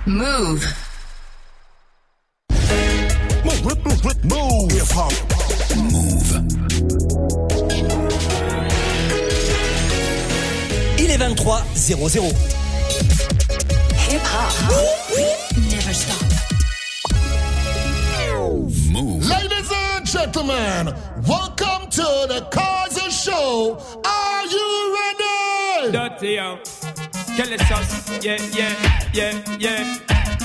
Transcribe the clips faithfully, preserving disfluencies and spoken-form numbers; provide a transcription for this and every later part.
Move. Move, move, move. Hip hop. Move. Il est vingt-trois zéro zéro. Hip hop. Never stop. Move. Ladies and gentlemen, welcome to the Kaiser Show. Are you ready? Dirty yo, kill it sauce. Yeah, yeah, yeah, yeah.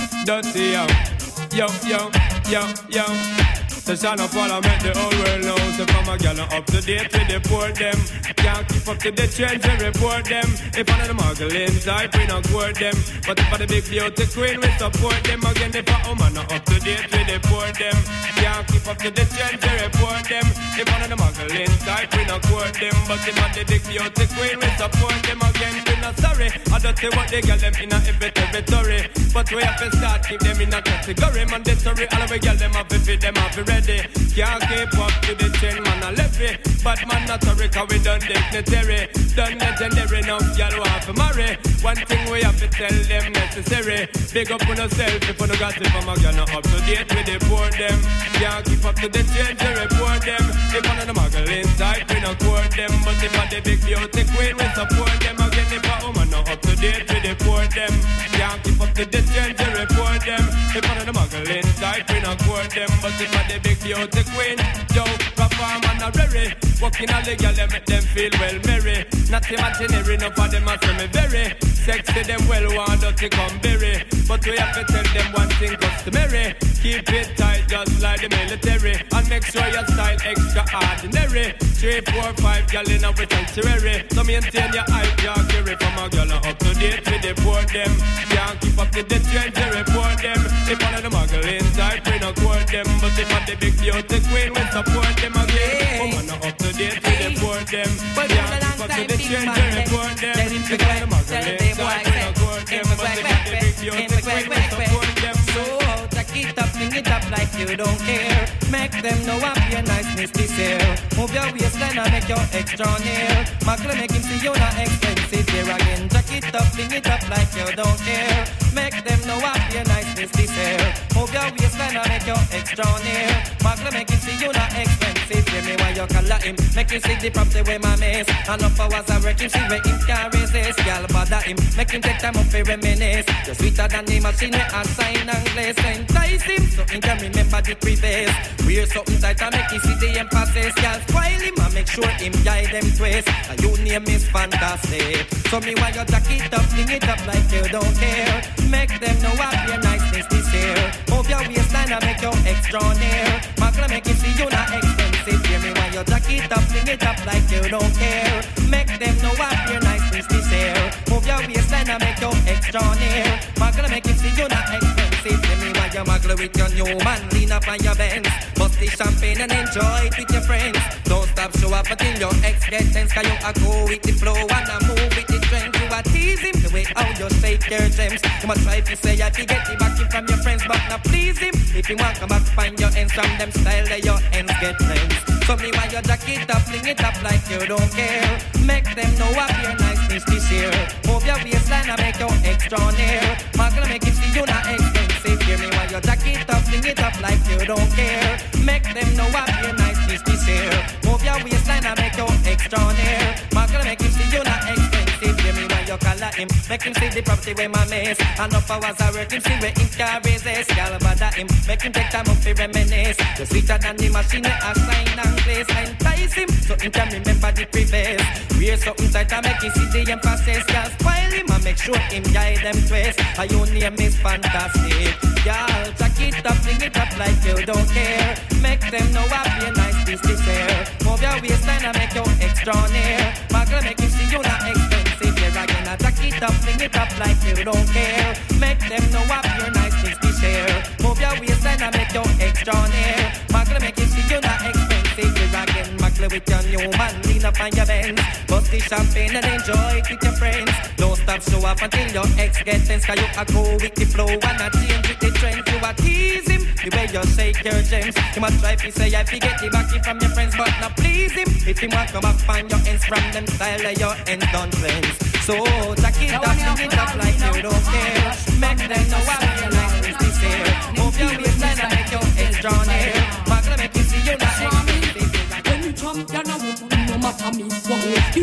Dirty yo, yo, yo, yo, yo. So shine up while I make the whole world know. So from a gal up to date with the poor them. Can't keep up to the trends and report them. If one of the muggling type, we not court them. But if for the big beauty queen, we support them. Again, if a woman not up to date with the poor them. Can't keep up to the trends and report them. If one of the muggling type, we not court them. But if for the big beauty queen, we support them. Again, we not sorry. I don't say what they get them in a every territory. But we have to start keep them in a category. Mandatory, all of we get them up if them have to ready. Can't keep up to the trend, man, I left it. But man, not sorry, cause we done dignitary. Done legendary, now y'all want to marry. One thing we have to tell them necessary. Big up on yourself if you don't got it from a girl, not up to date with the poor them. Can't keep up to the trend, to report them. If one of the muggling type, we not court them. But if one the big beauty queen, we support them. Again, if a woman not up to date with the poor them. Can't keep up to the trend, to report them. If one of the muggling type, we not court them. But if one the big beauty queen, yo, perform and a rary. Walking all the girl, they make them feel well merry. Not imaginary, no for them a me very. Sexy them well, want to come berry. But we have to tell them one thing customary. Keep it tight just like the military. And make sure your style extra ordinary. Three, four, five girl in a sanctuary. So maintain your hype, can't carry from a girl up to date with the poor them. Can't keep up to the trend, to report them. If one of the muggling type, we not court them. But if one the big beauty queen, we support them again. Woman not up to date with the poor them. Can't keep up to the trend, to report them. If one of the muggling type, we not court them. But if one the big beauty queen, we support them. So jack it up, fling it up like you don't care. Make them know up your niceness this year. Move your waistline and make your extra near. Muggle make him see you not expensive here again. Jack it up, fling it up like you don't care. Make them know up your niceness this year. Move your waistline and make your extra near. Muggle make him see you not expensive. Give me why you call him. Make him see the property where my miss. And up hours I work him, see where him can resist. Y'all bother him, make him take time up for reminisce. You're sweeter than the machine where I sign and glaze. Entice him so he can remember the previous. Wear something tight and make him see the emphasis. Y'all spoil him and make sure him guide them twist. And your name is fantastic. So me why you jack it up, fling it up like you don't care. Make them know what your niceness this year. Move your waistline and make your extra near. Muggle make him see you not expensive. Hear me why you jack it up, fling it up like you don't care. Make them know what your niceness this year. Move your waistline and make your extra near. Muggle make him see you not expensive. Hear me why you muggle with your new man, lean up on your Benz. Bust the champagne and enjoy it with your friends. Don't stop, show up until your ex gets tense. Cause you a go with the flow and a move with the strength. You a tease him the way how you shake your gems. You must try to say I forget the backing from your friends, but now please him. If you want come back, find your ends from them style that your ends get friends. So me why you jack it up, fling it up like you don't care. Make them know what your niceness this year. Move your waistline and make your extra near. Muggle make him see you not expensive. Hear me why you jack it up, fling it up like you don't care. Make them know what your niceness this year. Move your waistline and make your extra near. Muggle make him see you not expensive. Hear me why you call him. Make him see the property where my miss. And up hours I work him, see where him can resist. Y'all bother him, make him take time up to reminisce. You're sweeter than the machine where I sign and place. Entice him so he can remember the previous. Wear something tight and make him see the emphasis. Y'all spoil him and make sure him guide them twist. And your name is fantastic. Y'all jack it up, fling it up like you don't care. Make them know what your nice this this year. Move your waistline and make your extra near. Muggle make him see you not expensive. Here again, I jack it up, fling it up like you don't care. Make them know what your nice this this year. Move your waistline and make your extra near. Muggle make him see you not expensive. Here again, muggle with your new man, lean up on your Benz. Bust the champagne and enjoy it with your friends. Don't stop, show up until your ex gets tense. Cause you a go with the flow and a change with the trend. You a tease him the way you shake your gems. You must try to say I forget the backing from your friends, but now please him. If you want come back, find your ends from them style of your ends done friends. So jack it up, sing it up like you don't care. Make them know what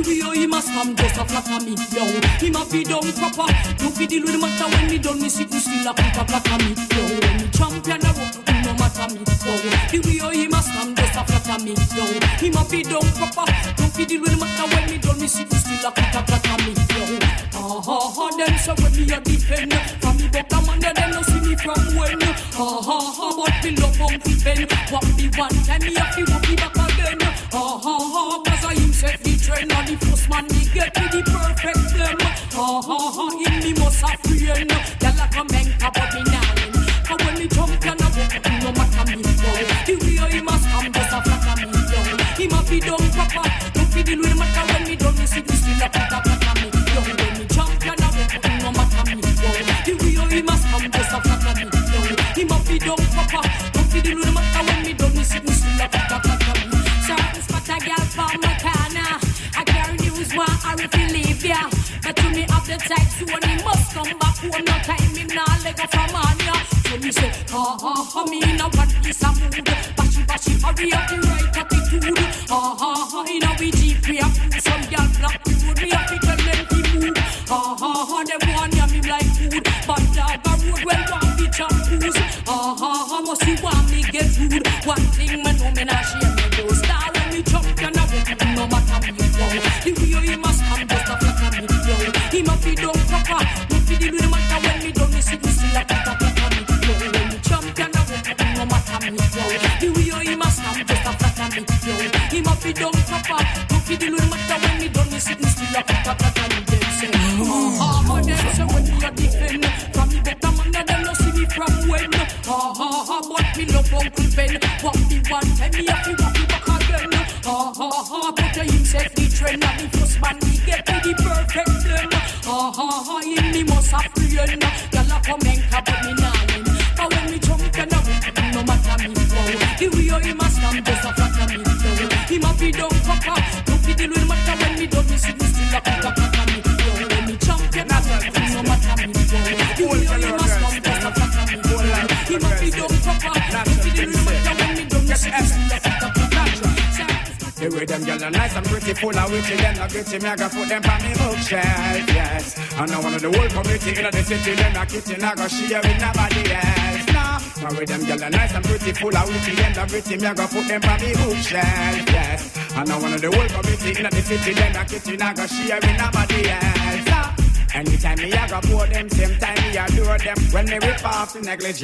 way how he must come just a flatter me, yo. He must be done proper. No fi deal with the matter when me done me sitting still a put a flatter me, yo. When me champion a rock, no matter me, yo. The way how he must come just a flatter me, yo. He must be done proper. No fi deal with the matter when me done me sitting still a put a flatter me, yo. Ah ha ha, them so when me a defend. From me buck a man, them no see me from when. Ah ha ha, but me love Uncle Ben. What me one time me a fi walk me back again. Ah ha ha, cause I him set the trend. And the first man me get me the perfect blem. Ah ha ha, him me must have friend. Y'all a come and cap up me now. And when me jump and a walk, no matter me go. The way he must come just a flatter me yo. He must be done proper. Don't fi deal with the matter when me done me see me still a put a flatter me yo. When me jump and a walk, no matter me go. The way he must come just a flatter me yo. He must be done proper. Don't fi deal with the matter when me done me see me still a put a flatter me. Certain spot a girl from my corner. I carry news one I refuse leave ya. But to me up the text so when he must come back home. No time him now leg up from on ya. So me say ha ha ha me in a one piece of mood. Bashy bashy hurry up the right attitude. Ha ha ha in a we jeep we a food. Some girl block the road we have to tell them to move. Ha ha ha them want ya me like food. But dog a road well want the shampoos. Ha ha ha must you want me get rude. One thing man know me not share me go star when me jump and a walk no matter me yo. The way he must come just a flatter me yo. He must be done proper. No fi deal with the matter when me done me see me still a put a flatter me yo. When me jump and a walk no matter me yo. The way he must come just a flatter me yo. He must be done proper. No fi deal with the matter when me done me see me still a put a flatter me. Them say ha ha them say when me a defend. From me better man them no see me from when. Ha ha ha but me love Uncle Ben. What me one time me a fi walk me back again. Ha ha ha but him set the trend. And the first man me get me the perfect blem. Ha ha ha him me must have friend. Y'all a come and cap up me now. But when me jump and a walk no matter me go. The way how he must come just a flatter me go. He must be done proper. Don't fi deal with the matter when me done me see me still a put a flatter me go. When me jump and a walk no matter me go. The way how he must come just a flatter me go. He must be done proper. Don't fi deal with the matter when me done me see me still a put a flatter me. The way them gyal are nice and pretty, full of witty, them not gritty, me I go put them on me bookshelf, yes. And now one of the whole community in the city, them not kitchen, I go share with nobody else, nah. The way them gyal are nice and pretty, full of witty, them not gritty, me I go put them on me bookshelf, yes. And now one of the whole community in the city, them not kitchen, I go share with nobody else, nah. Anytime me I go pour them, same time me adore them. When me rip off the negligee,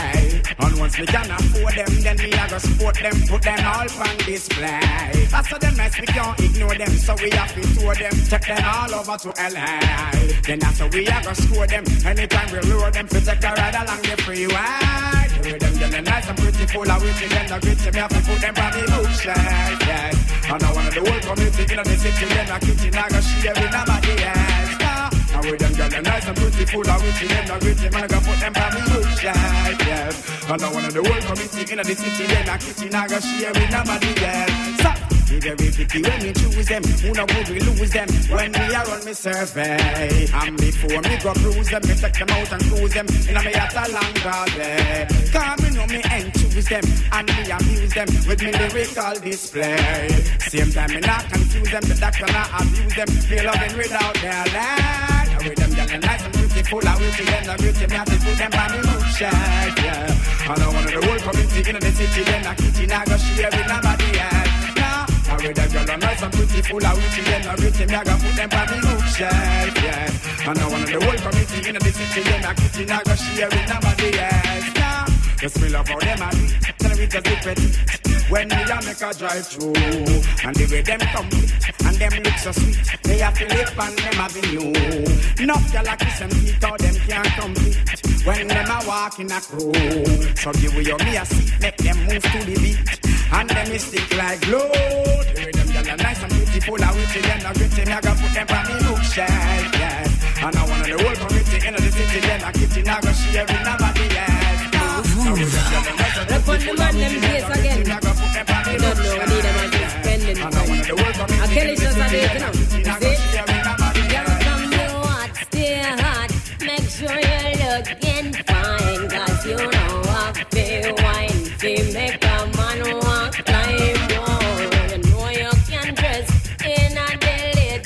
and once me can afford them, then me I go support them, put them all on display. After them mess, we can't ignore them, so we have to tour them, take them all over to L A. Then after we I go score them, anytime we lure them, to take a ride along the freeway. The them them nice and pretty, full of witty, them the gritty, me have to put them on the bookshelf, yes. And now one of the whole community in the city, them the kitchen, I go share with nobody else. Now with them girls are nice and pretty, full of witty, them not gritty, man I go put them on me bookshelf, yes. And now one of the whole community in the city, them not kitchen, I go share with nobody else. So, be very picky when you choose them, who know would we lose them, when we are on me survey. And before me go bruise them, me take them out and cruise them, in a me at a long day. Cause me know me and choose them, and me amuse them, with me lyrical display. Same time me not confuse them, the doctor not abuse them, feel loving without their land. With them young and nice and pretty, full of witty, them the beauty, me have to put them on me bookshelf, yeah. And I one of the whole community in the city, them the kitchen, I go share with nobody else, nah. I with them young and nice and pretty, full of witty, them the beauty, me I go put them on me bookshelf, yeah. And I one of the whole community in the city, them the kitchen, I go share with nobody else, nah. Just me love how them are neat, tell me just look pretty. When me a make a drive through, and the way them complete, and them look so sweet, they have to live on them avenue. Enough gyal a kiss them feet, how them can't compete. When them a walk in a crew, so give you me a seat, make them move to the beat, and them is stick like glue. The way them gyal are nice and beautiful, and witty, them not gritty, me a go put them on me bookshelf, yes. And I one of the whole community in the city, them a kitchen, I go share with nobody else. Look on the man them days again. You don't know we need them and just spending time. I tell you just a day, you know. You see? Girl, come you hot, stay hot. Make sure you're looking fine. Cause you know I feel wine. Feel make a man walk like one. You know you can dress in a daily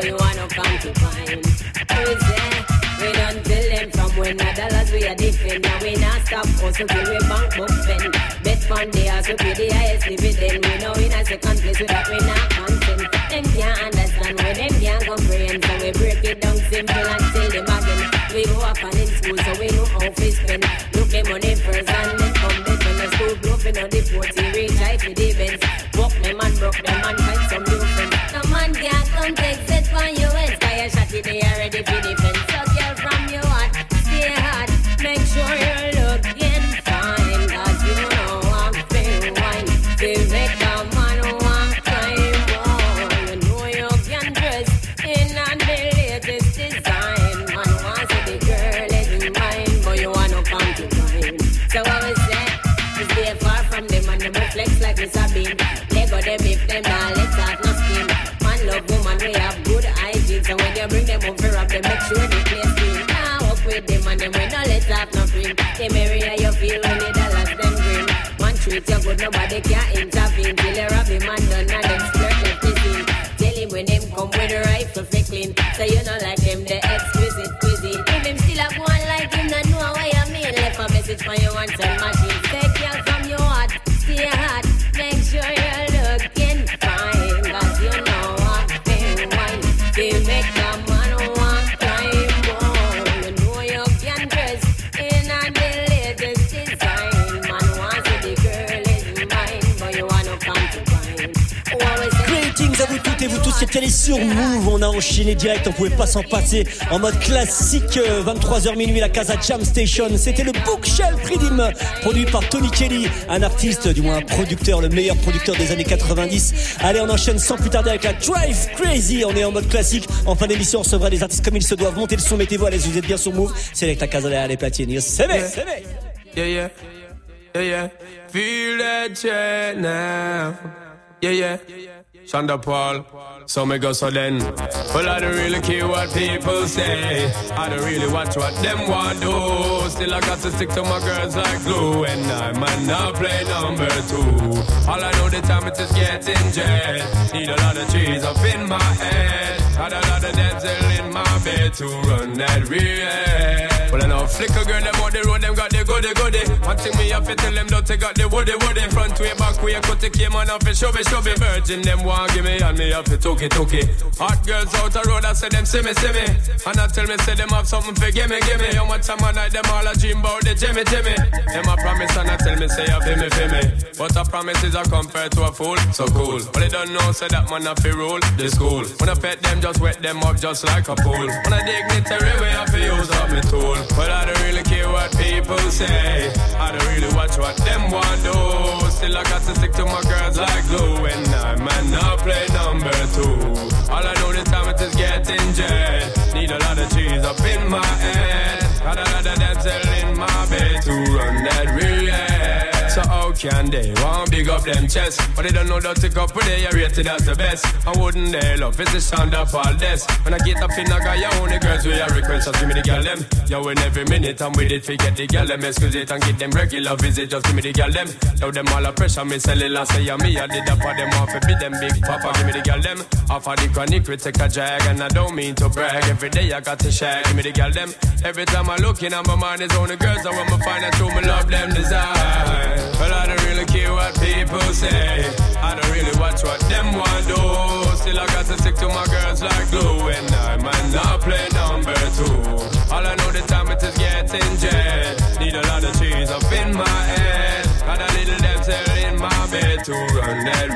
but you wanna come to find. We say, we don't tell them from when the dollars we are defend. Now we not stop hustle till we bank book spend. Bet fund the house, we pay the highest dividend. We know in a second place so that we not content. Them can't understand where them can't comprehend. So we break it down simple and tell them again. We go up and in school so we know how to spend. Look the money first and then come back when the school bluffing on the forty reach high for the events. Walk them and broke them and find some new friends. No man can't come take set for you heads. Fire shot it, they are ready for defense. So girl from your heart, stay hard. Make sure you're looking fine. Cause you know I'm fair wine. They make a man want climb more. You know you can dress in on the latest design. Man wants to the girl is mine, but you wanna come to mine. So what we say is they far from them and them reflex like Miss Sabine. Lego them if them now let's have no skin. Man love woman, we have good hygiene. So when you bring them over up, they make sure they play clean. Now walk with them and them we no let's have no cream. They marry how you feel when the dollars them green. Man treat you good, nobody can intervene. Till you rob him and done and them flirt left the scene. Tell him when them come with a rifle for clean. So you know like them the exquisite cuisine. If him still a go on like him, not know what you mean. Left a message for you and send machine. Take you from your heart, stay hard. Make sure you're looking fine. Cause you know I'm fair wine. They make the man want climb more. You know you can dress in on the latest design. Man wants to the girl is mine, but you wanna come to find. Greetings à vous toutes et vous tous, c'est allé sur Move. On a enchaîné direct, on pouvait pas s'en passer. En mode classique, vingt-trois heures minuit, la Casa Jam Station. C'était le Bookshelf Rhythm, produit par Tony Kelly, un artiste, du moins un producteur, le meilleur producteur des années quatre-vingt-dix. Allez, on enchaîne sans plus tarder avec la Drive Crazy. On est en mode classique. En fin d'émission, on recevra des artistes comme ils se doivent. Montez le son, mettez-vous à l'aise, vous êtes bien sur Move. C'est avec la Casa derrière les platines. Yo, c'est vrai, c'est vrai. Yeah, yeah, yeah, yeah. Feel that shit now. Yeah, yeah. Shonda Paul, so me go so then. Well, I don't really care what people say. I don't really watch what them want do. Still I got to stick to my girls like glue. And I might not play number two. All I know the time it is getting jet. Need a lot of trees up in my head. Had a lot of dental in my bed to run that real. Well, I know flicker girl, them on the road, them got the goody goody. One thing me have to tell them, don't take out the woody woody. Front way, back way, cut the came on off it, show me, show me. Virgin, them want give me, and me have to took it, took it. Hot girls out the road, I say them see me, see me. And I tell me, say them have something for gimme, gimme. How much time I night, them all a dream about the Jimmy, Jimmy. Them a promise, and I tell me, say, I feel me, feel me. But a promise is a compared to a fool, so cool. But they don't know, say that man a fi rule the school. When I pet them, just wet them up just like a pool. When I dignitary way, I fi use up me tool. But I don't really care what people say. I don't really watch what them want do. Still I got to stick to my girls like glue. And I might not play number two. All I know this time it is getting jet. Need a lot of cheese up in my head. Got a lot of dental in my bed to run that real. So how can they want big up them chest? But they don't know that to go with they are rated as the best. I wouldn't they love it's the sound of all this. When I get up in I got your only girls with your request, just give me the girl them. Yo, in every minute I'm with it, forget the girl them. Excuse it and get them regular visit, just give me the girl them. Now them all a pressure, me sell it last say yeah, me I did up for them off a bit them big papa, give me the girl them. Off of the chronic we take a drag and I don't mean to brag. Every day I got to shag, give me the girl them. Every time I look in on my mind is only girls, and when I find out who me love them design. Well, I don't really care what people say. I don't really watch what them want do. Still I got to stick to my girls like glue. And I might not play number two. All I know the time it is getting jet. Need a lot of cheese up in my head. Got a little dental in my bed to run that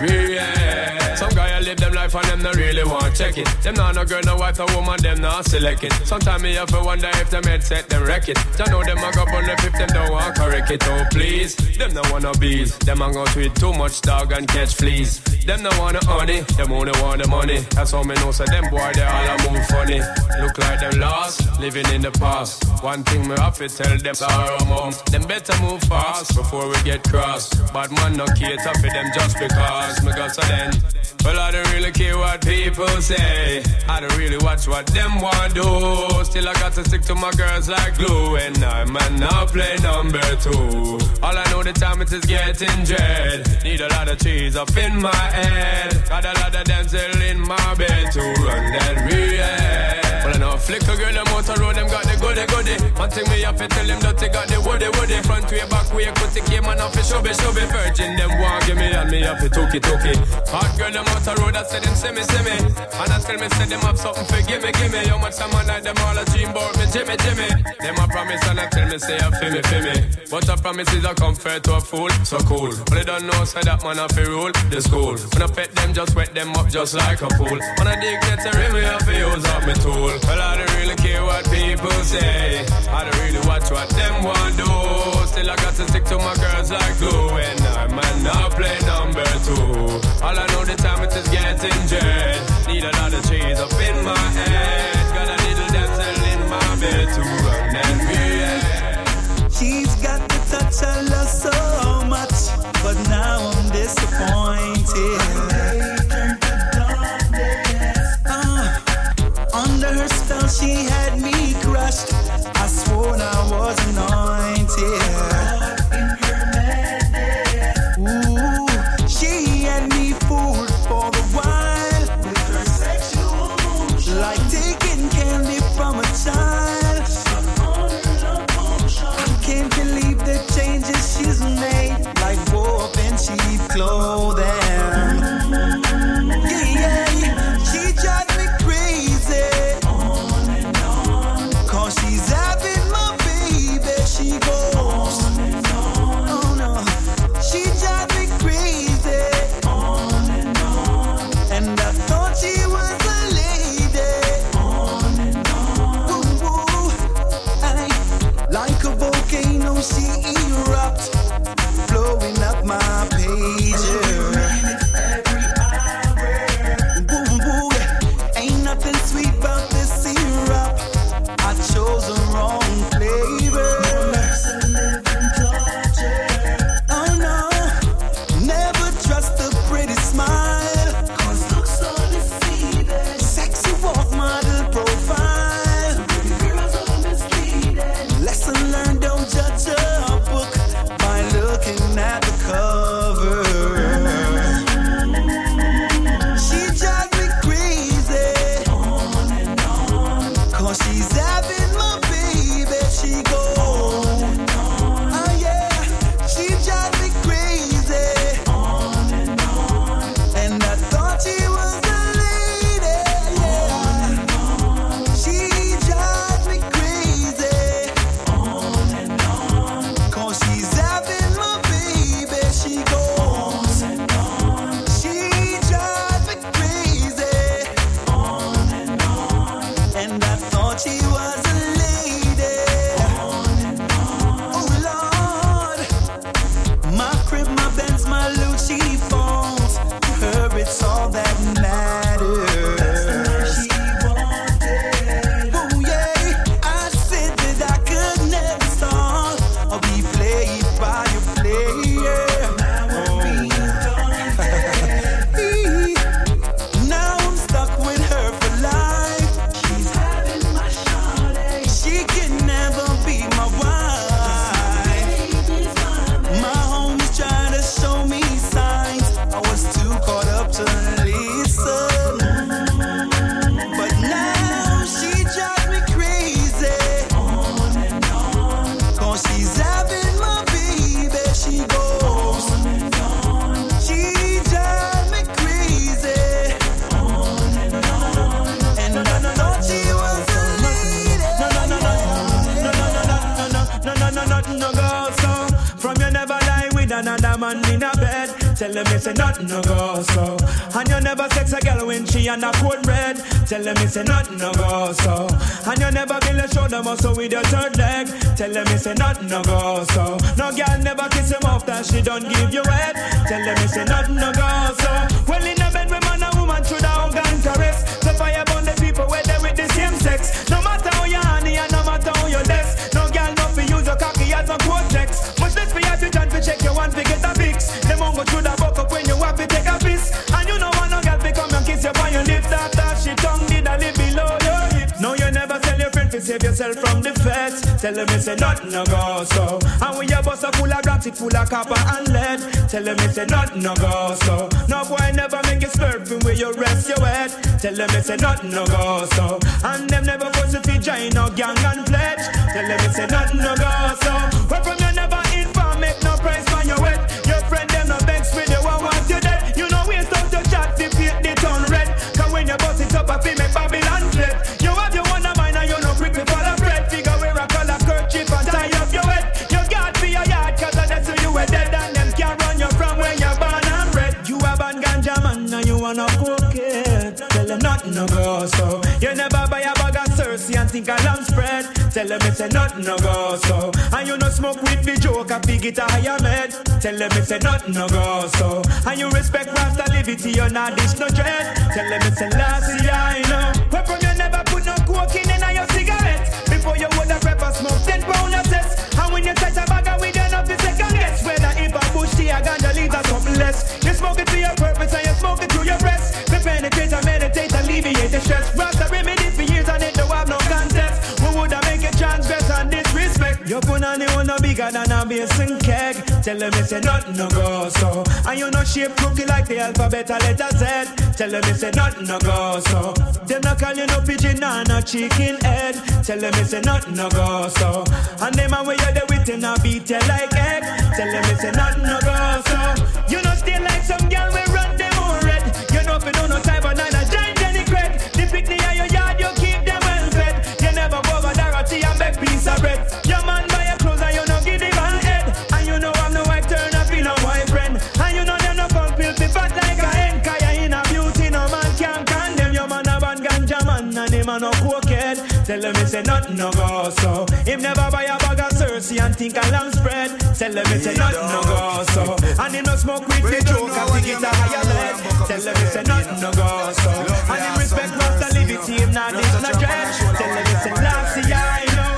real. Some guy I live them life and them not really want check it. Them not no girl, no wife, no woman, them not select it. Sometimes me have to wonder if them headset them wreck it. Don't know them I go on if them don't want correct it. Oh please, them no wanna bees. Them I go tweet too much dog and catch fleas. Them no wanna honey, them only want the money. That's how me know so them boy they all a move funny. Look like them lost, living in the past. One thing me have to tell them sorrow mom. Them better move fast before we get cross. Bad man no cater for them just because me got so then. Well, I don't really care what people say. I don't really watch what them want do. Still I got to stick to my girls like glue. And I might not play number two. All I know the time it is getting dread. Need a lot of cheese up in my head. Got a lot of dental in my bed to run that real. one thing me have to tell him that they got the woody woody. Front way, back way, cut the came and off the shove shove. Virgin them want give me and me have to took it, took it. Hot girl them out the road, I said them see me, see me. And I tell me say them have something for give me, give me. How much time I like them all a dream about me, Jimmy, Jimmy. Them a promise and I tell me say I feel me, feel me. But a promise is a comfort to a fool, so cool. But they don't know say that man have to rule the school. When I pet them, just wet them up just like a pool. When I dig that to rim, me have to use up my tool. Well, I don't really care what people say. I don't really watch what them want do. Still I got to stick to my girls like glue. And I man now play number two. All I know the time it is getting jet. Need a lot of trees up in my head. Got a little damsel in my bed to run and react. She's got the touch I love so much, but now I'm disappointed. Uh, under her spell she had me crushed. I swore I was anointed. Ooh, she had me fooled for the while with her sexual motion, like taking candy from a child. I can't believe the changes she's made, like wolf in cheap clothing. Yeah, yeah, she drives me crazy. On and on, cause she's having my baby. She goes on and on. Oh no, she drives me crazy. On and on, and I thought she was a lady. On and on, woo woo. I, like a volcano, she erupts, blowing up my pager. Woo woo, ain't nothing sweet about this syrup. I chose the wrong flavor. Oh no, never trust a pretty smile, cause looks so deceiving. Sexy walk model profile, girls are misleading. Lesson learned, don't judge a book by looking at the cover. She drives me crazy. On and on, cause she's having my baby. She goes on and on. Oh yeah, she drives me crazy. On and on, and I thought she was a lady. Yeah, she drives me crazy. On and on, cause she's having my baby. She goes on and on. She drives me crazy. On and on, and I thought she was a lady. On and on. Oh Lord, my crib, my Benz, my loot, she phones. Her, it's all that matters. She wanted. Oh yeah, I said that I could never stall or be played by a player. Now I'm stuck with her for life. She's having my shawty. She can never be my wife. My homies trying to show me signs. I was too caught up to listen. But now she drives me crazy. On and on, cause she's having my baby. She goes on and on. She drives me crazy. On and on, and I thought she was a lady. No, no, no, no, no, no, no, no, no, no, no, no, no, go so. From you never lie with another man in a bed. Tell them it's a nothing no go so. And you never sex a girl when she on a cold red. Tell them it's a nothing no go so. And you never build a shoulder muscle with your third leg. Tell them it's a nothing no go so. No girl never kiss him off that she don't give you head. Tell them it's a nothing no go so. Well in a bed with man and woman through the hug and caress. So fire burn the people where they with the same sex. No matter how you honey and no matter how you less. No girl no fi use your cocky as a cortex. Much less for you to try to check your one to get a fix. Them won't go through the buck up when you have to take a piss. And you know one no girl fi come and kiss you on your lips. After she tongue did a live below your hips. No you never tell your friend to save yourself from the feds. Tell them it's a nothing no go so. And when your bus are full of rats, it full of copper and lead. Tell them it's a nothing no go so. No boy never make you slurping where you rest your head. Tell them it's a nothing no go so. And them never force you to join no gang and pledge. Tell them it's a nothing no go so. Where from you never inform, make no price for your wet. Your friend them no banks with you, one want you dead. You know waste out your chat, they paint the town red. Cause when you bust it up, I feel make Babylon flip. You have your one of mine and you no quick to follow bread. Figure where I call a kerchief and tie up your head. You got for your yard, cause that's who you were dead. And them can't run you from where you're born and bred. You have a ganja man and you wanna cook it. Tell them nothing no go so. You never buy a bag of Cersei and think a lamb spread. Tell them it's a nothing no go so. And you no smoke with the joke, a big it a higher med. Tell them it's a nothing no go so. And you respect Rasta liberty, you're not dish no dread. Tell them it's a last year, I know. Where from you never put no coke in in your cigarette. Before you would have pepper smoke ten pound of cess. And when you touch a bag of weed, you know the second guess. Whether if a bush tea or ganja leaves or something less. You smoke it for your purpose and you smoke it through your breast. To penetrate and meditate, alleviate the stress. Rasta remedy for years and it don't have no contest. Who would have make it transgress and disrespect? Your punani one no bigger than a basin keg. Tell them it's a nothing no go so. And you no shape cookie like the alphabet a letter Z. Tell them it's a nothing no go so. Them no call you no pigeon or no chicken head. Tell them it's a nothing no go so. And them a way you there with him now beat you like egg. Tell them it's a nothing no go so. You no stay like some girl we run them on red. You know if you don't no time but neither giant any cred. The picnic in your yard you keep them well fed. You never go over Dorothy and beg piece of bread. Your man buy your clothes and you no give him an head. And you know I'm no wife turn up in a boyfriend. And you know them no punk pills be fat like a hen. Cause you in a beauty no man can't condemn. Your man a ban ganja man and him a no cokehead. Tell them it's a nothing no go so. Him never buy a bag of Cersei and think a lamb spread. Tell them it's a nothing no go so. And him no smoke with the joke and think it's a higher lead. Tell them it's a nothing no go so. And him respect Rasta liberty, him not this no dread. Tell them it's a last year, I know.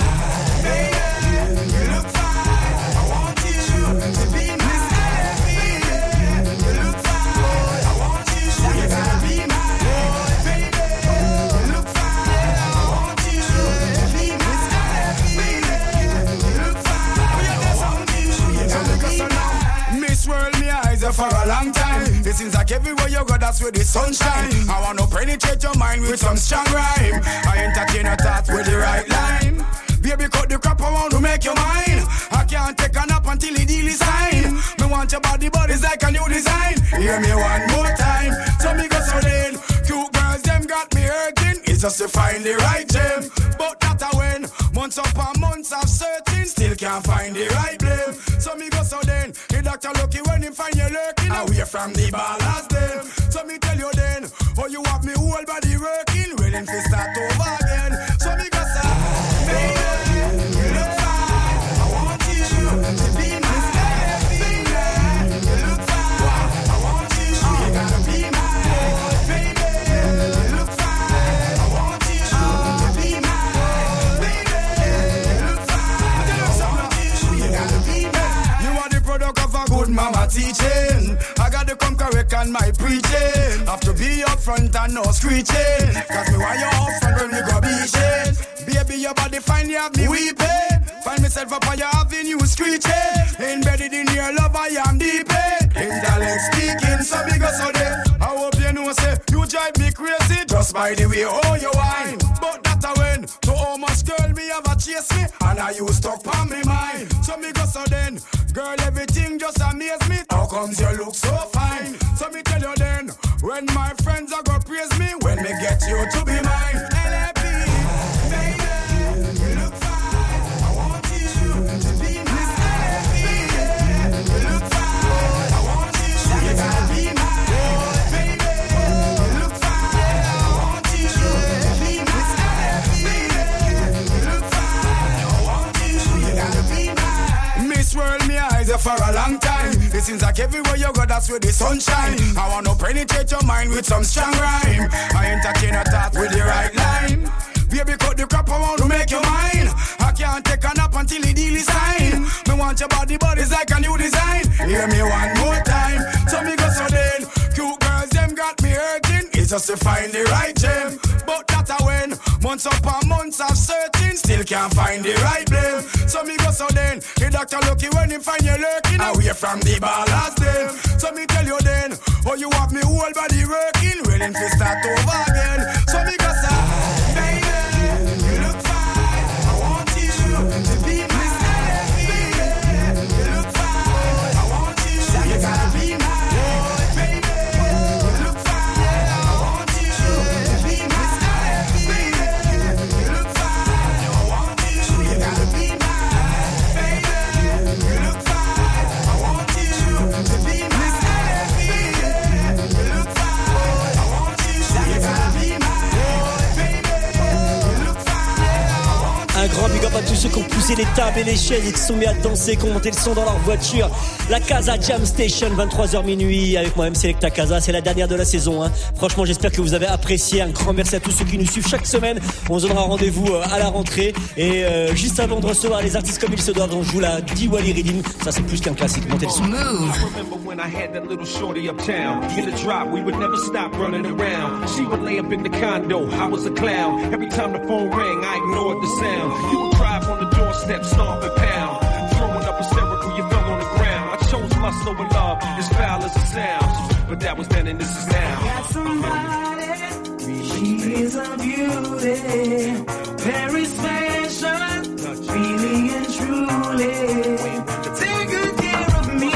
For a long time, it seems like everywhere you go, that's where the sunshine. I wanna penetrate your mind with some strong rhyme. I entertain your thoughts with the right line. Baby, cut the crap around to make your mind. I can't take a nap until the deal is signed. Me want your body, but it's like a new design. Hear me one more time, so me go so then. Cute girls, them got me hurting. It's just to find the right gem, but not a win. Months upon months of searching, still can't find the right blame. So me go so then, the doctor lucky when him find you lurking away from the ballast them. So me tell you then, oh you have me whole body working, waiting to start over again. So me go so, baby, you look fine. I want you to be my baby. You look fine. I want you, you gotta be my baby. You look fine. I want you to be my baby. You look fine. I want you, you gotta be my. You are the product of a good mama teaching. I gotta come correct on my preaching. Have to be up front and no screeching. Cause me want you up front when you go beaching. Baby, your body fine, you have me weeping. Find myself up on your avenue screeching. Embedded in your love, I am deep in. Intellect speaking, so big as so there. I hope you know, say, you drive me crazy just by the way oh you whine. But that a when, to how much girl me have a chase me. And I you stuck on me mind. So me go so then, girl, everything just amaze me. How comes you look so fine? So me tell you then, when my friends are gonna praise me, when me get you to be mine. L A P, baby, you look fine. I want you to be mine. L A P, you look fine. I want you, you gotta be mine. Baby, you look fine. I want you to be mine. L A P, you look fine. I want you, you gotta be mine. Miss World, me eyes are for a long time. It seems like everywhere you go, that's where the sunshine. I wanna penetrate your mind with some strong rhyme. I entertain a thought with the right line. Baby, cut the crap around to make your mind. I can't take a nap until the deal is signed. Me want your body, but it's like a new design. Hear me one more time, so me go so then. Cute girls, them got me hurting. It's just to find the right gem, but not a when. Months upon months of searching, still can't find the right blame. doctor lucky when he find you lurking away from the ballast then. So me tell you then, oh you have me whole body working, willing to start over again. So me go say, baby, you look fine. I want you to be my baby. You look fine. I want you. You gotta be mine, baby. You look fine. I want you to be my baby. You look fine. I want you. You gotta be mine, baby. You look fine. I want you to be my baby. You look fine. I want you. You gotta be mine, baby. You look fine. Un grand big up à tous ceux qui ont poussé les tables et les chaises et qui se sont mis à danser, qui ont monté le son dans leur voiture. La Casa Jam Station, vingt-trois heures minuit, avec moi-même Selecta Casa. C'est la dernière de la saison, hein. Franchement, j'espère que vous avez apprécié. Un grand merci à tous ceux qui nous suivent chaque semaine. On se donnera rendez-vous à la rentrée. Et euh, juste avant de recevoir les artistes comme il se doit, on joue la Diwali Rhythm. Ça, c'est plus qu'un classique. Montez le son. When I had that little shorty uptown, in the drop, we would never stop running around. She would lay up in the condo, I was a clown. Every time the phone rang, I ignored the sound. You would cry on the doorstep, stomp and pound. Throwing up hysterical, you fell on the ground. I chose lust over love, as foul as it sounds. But that was then and this is now. Got somebody, she is a beauty, very special, really and truly. Take good care of me.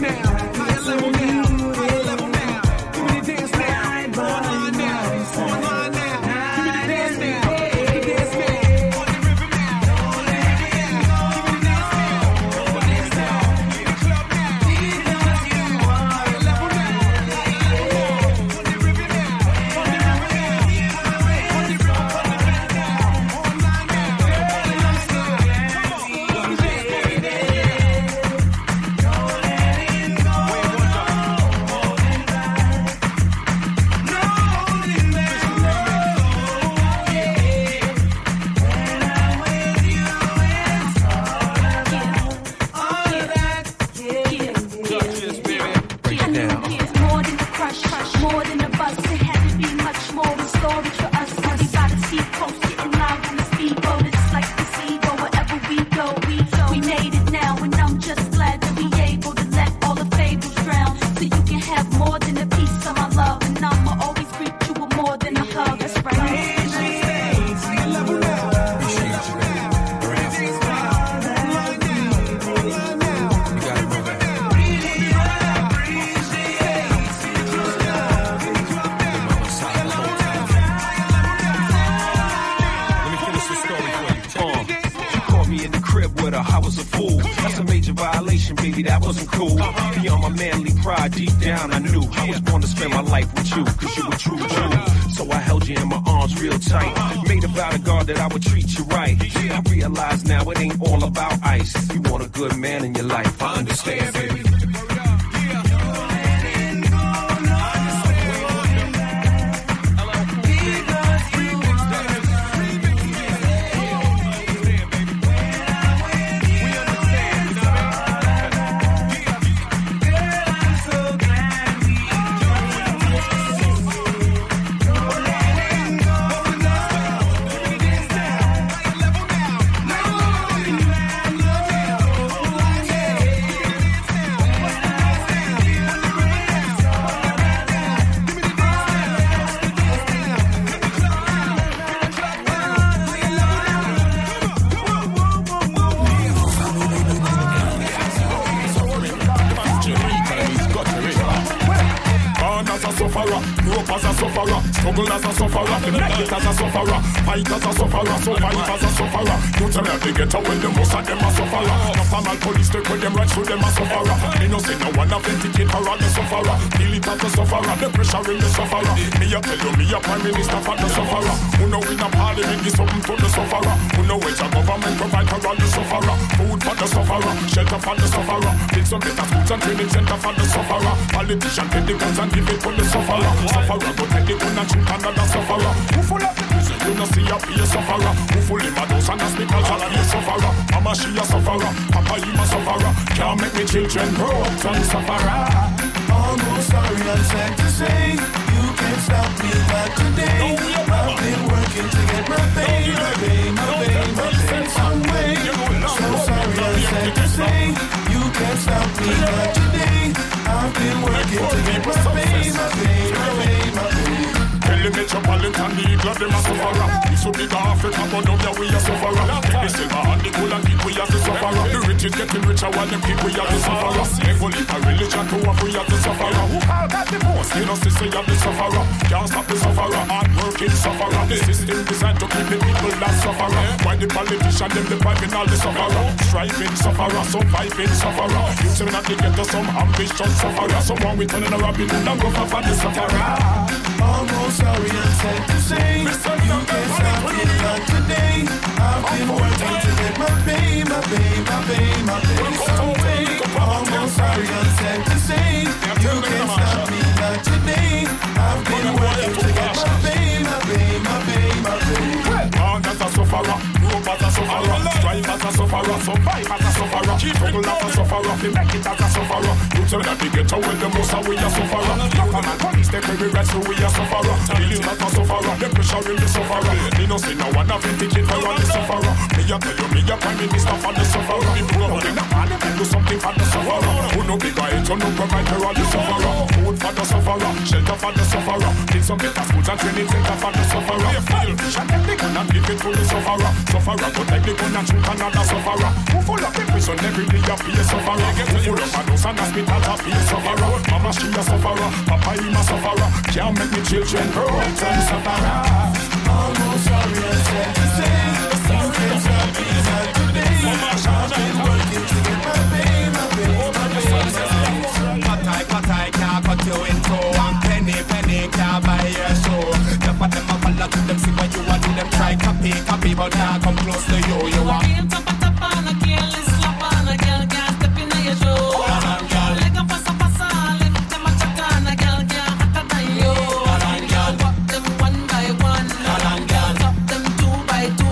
That I would treat you right. I realize now it ain't all about ice. You want a good man in your life, I understand, baby. Struggle as a sufferer, make it as a sufferer, fight as a sufferer, survive as a sufferer. You tell me how they get away, the most of them a sufferer. Not a mal police take with them right through them a sufferer. Me no say no one authenticate for all the sufferer. Feel it as a sufferer, the pressure in the sufferer. Me a tell you, me a prime minister for the sufferer. Who know in a parliament give something to the sufferer. Who know which a government provide for all the sufferer. Food for the sufferer, shelter for the sufferer. Build some better schools and training center for the sufferer. Politician take the guns and give it to the sufferer. Sufferer go take the gun and shoot another sufferer. Who full of the prison, you no see a be a sufferer. Who full of those and hospitals and be a sufferer. Mama she a sufferer, Papa him a sufferer. Can't make me children grow up some sufferer. Almost sorry, I'm sad to say, you can't stop me not today. I've been working to get my pay, my pay, my pay, my pay some way. So sorry, I'm sad to say, England, them a sufferer. It's so big Africa, but down there we a sufferer. The silver and the gold and keep we as the sufferer. The rich is getting richer while them keep we as the sufferer. They go live a religion to what we as the sufferer. Who all got the most? You know, sister, you the sufferer. Can't stop the sufferer. Hard working sufferer. The system designed to keep the people that sufferer. Why the politician them depriving all the sufferer? Striving sufferer, surviving sufferer. You tell me not to get to some ambitious sufferer. Someone we turning a rabbit and go for the sufferer. Almost sorry I'm sad to say, you can't stop me not today. I've been working to get my pay, my pay, my pay, my pay someday. Almost sorry I'm sad to say, you can't stop me not today. I've been working to get my pay, my pay, my pay, my pay. Born as a sufferer, grow as a sufferer, strive as a sufferer, survive as a sufferer, struggle as a sufferer, we make it as a sufferer. You tell that we get away the most we a sufferer. Government and police take every rest so we a sufferer. Feeling as a sufferer, the pressure in the sufferer. Me no say no one of it ticket for all the sufferer. Me a tell you, me a prime minister for the sufferer. Me put up in the party, do something for the sufferer. Who no big guy, you no provide for all the sufferer. Food for the sufferer, shelter for the sufferer. Need some better schools and training center for the sufferer. Feel, shut up the gun and give it to the sufferer. Sufferer, go take the gun and shoot another sufferer. Who full of the prison every day a be a sufferer. Who full of a house and hospital a be a sufferer. Mama she a sufferer, Papa him a sufferer. Can't make me children grow up and sufferer. Almost sorry I'm sad to say, you can't stop me not today. I've been working to get my pay, my pay, my pay. Cut I, cut I, can't cut you in two. One penny, penny, can't buy your show. The for them a follow to them, see what you want to them. Try copy, copy, but now come close to you. You are real top of top on a girl is slap on a girl can't step in your show. Leg up pasa pasa, left them a check on a girl can't hotter than you. Walk them one by one, top them two by two,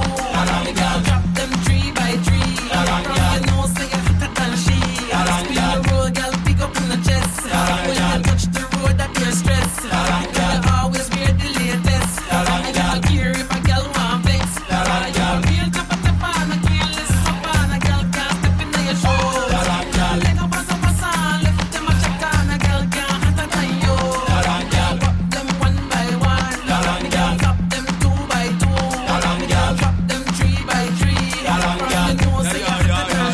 drop them three by three. You know say you're hotter than she. Spin the road, girl, pick up in the chest. When you touch the road, that you're stressed. You always wear the latest. I don't care if a girl want flex. Real top of top on a girl is up on a girl can't step in your shoes. Leg up pasa pasa, left them a check on a girl can't hotter than you. Walk them one by one, top them two by two, drop them three by three. You know say you're hotter than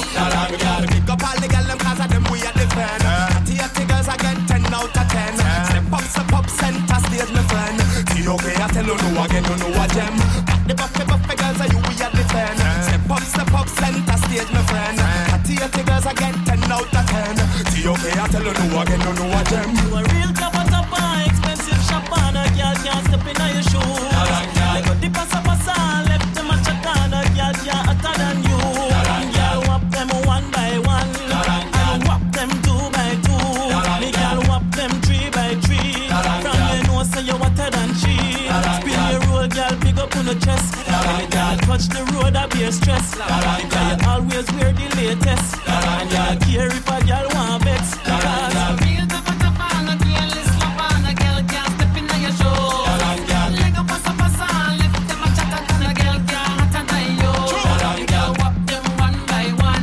she. pick up all the girl them cause of them we a defend. Natty a figures again ten out of ten. Step up, step up, center stage my friend. See okay, I tell you no again, you know a gem. Back the buffy buffy girls are you we a defend. Step up, step up, center stage my friend. Natty a figures again ten out of ten. See okay, I tell you no again, you know a gem. You a real top of top on expensive shop on a girl can't step in your shoes. Like a dip pasa pasa, left them a chat on a girl can't hotter than you. Girl whop them one by one, and whop them two by two. Me girl whop them three by three. From you know say you hotter than she. Spin your roll, girl, big up on the chest. When the girl touch the road, I be a stress. Because you always wear the latest, and you don't care if a girl want vex. Real top of top on a girl is slap on a girl can't step in your shoes. Leg up pasa pasa, left them a chat on a girl can't hotter than you. Girl walk them one by one,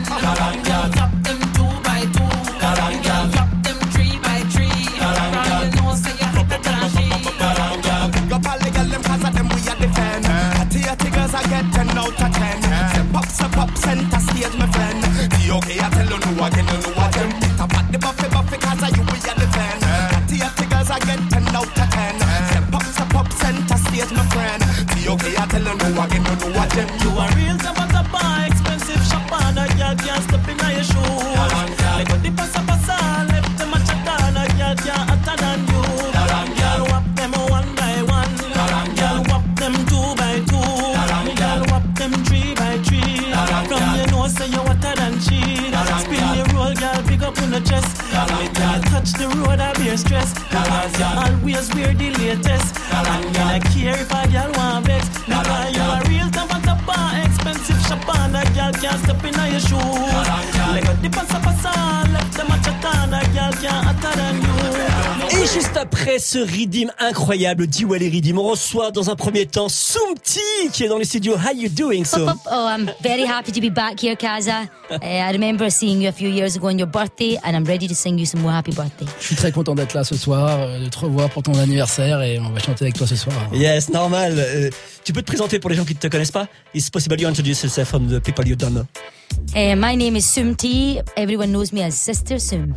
top them two by two, drop them three by three. From you know say you're hotter than she. Pick up all the girl them cause of them we a defend. Natty a figures I get ten out of ten. Step up, step up, center stage my friend. See okay, I tell you no again, you know a gem. Pick up at the buffy buffy cause of you we a defend. Natty a figures I get ten out of ten. Step up, step up, center stage my friend. See okay, I tell you no again, you know a gem. You a real top of top on expensive shop on a girl can't step in your shoes. Like a dip pasa pasa, left them a chat on a girl can't hotter than you. Girl whop them one by one, girl whop them two by two, girl whop them three by three. From you know say you hotter than she. Spin your roll, girl, pick up on the chest. When the girl touch the road, I be a stress. Because you always wear the latest, and you don't care if a girl want vex. Because you a real top of top on expensive shop on a girl can't step in your shoes. Like a dip pasa pasa, left them a chat on a girl can't hotter than you. Et juste après ce Riddim incroyable, D-Well et Riddim, on reçoit dans un premier temps Soumti qui est dans les studios. How you doing, Soum? Oh, I'm very happy to be back here, Kaza. Uh, I remember seeing you a few years ago on your birthday, and I'm ready to sing you some more happy birthday. Je suis très content d'être là ce soir, de te revoir pour ton anniversaire, et on va chanter avec toi ce soir. Yes, normal. Euh, tu peux te présenter pour les gens qui ne te connaissent pas? Is it possible you introduce yourself from the people you don't know? Uh, my name is Soumti. Everyone knows me as Sister Soum.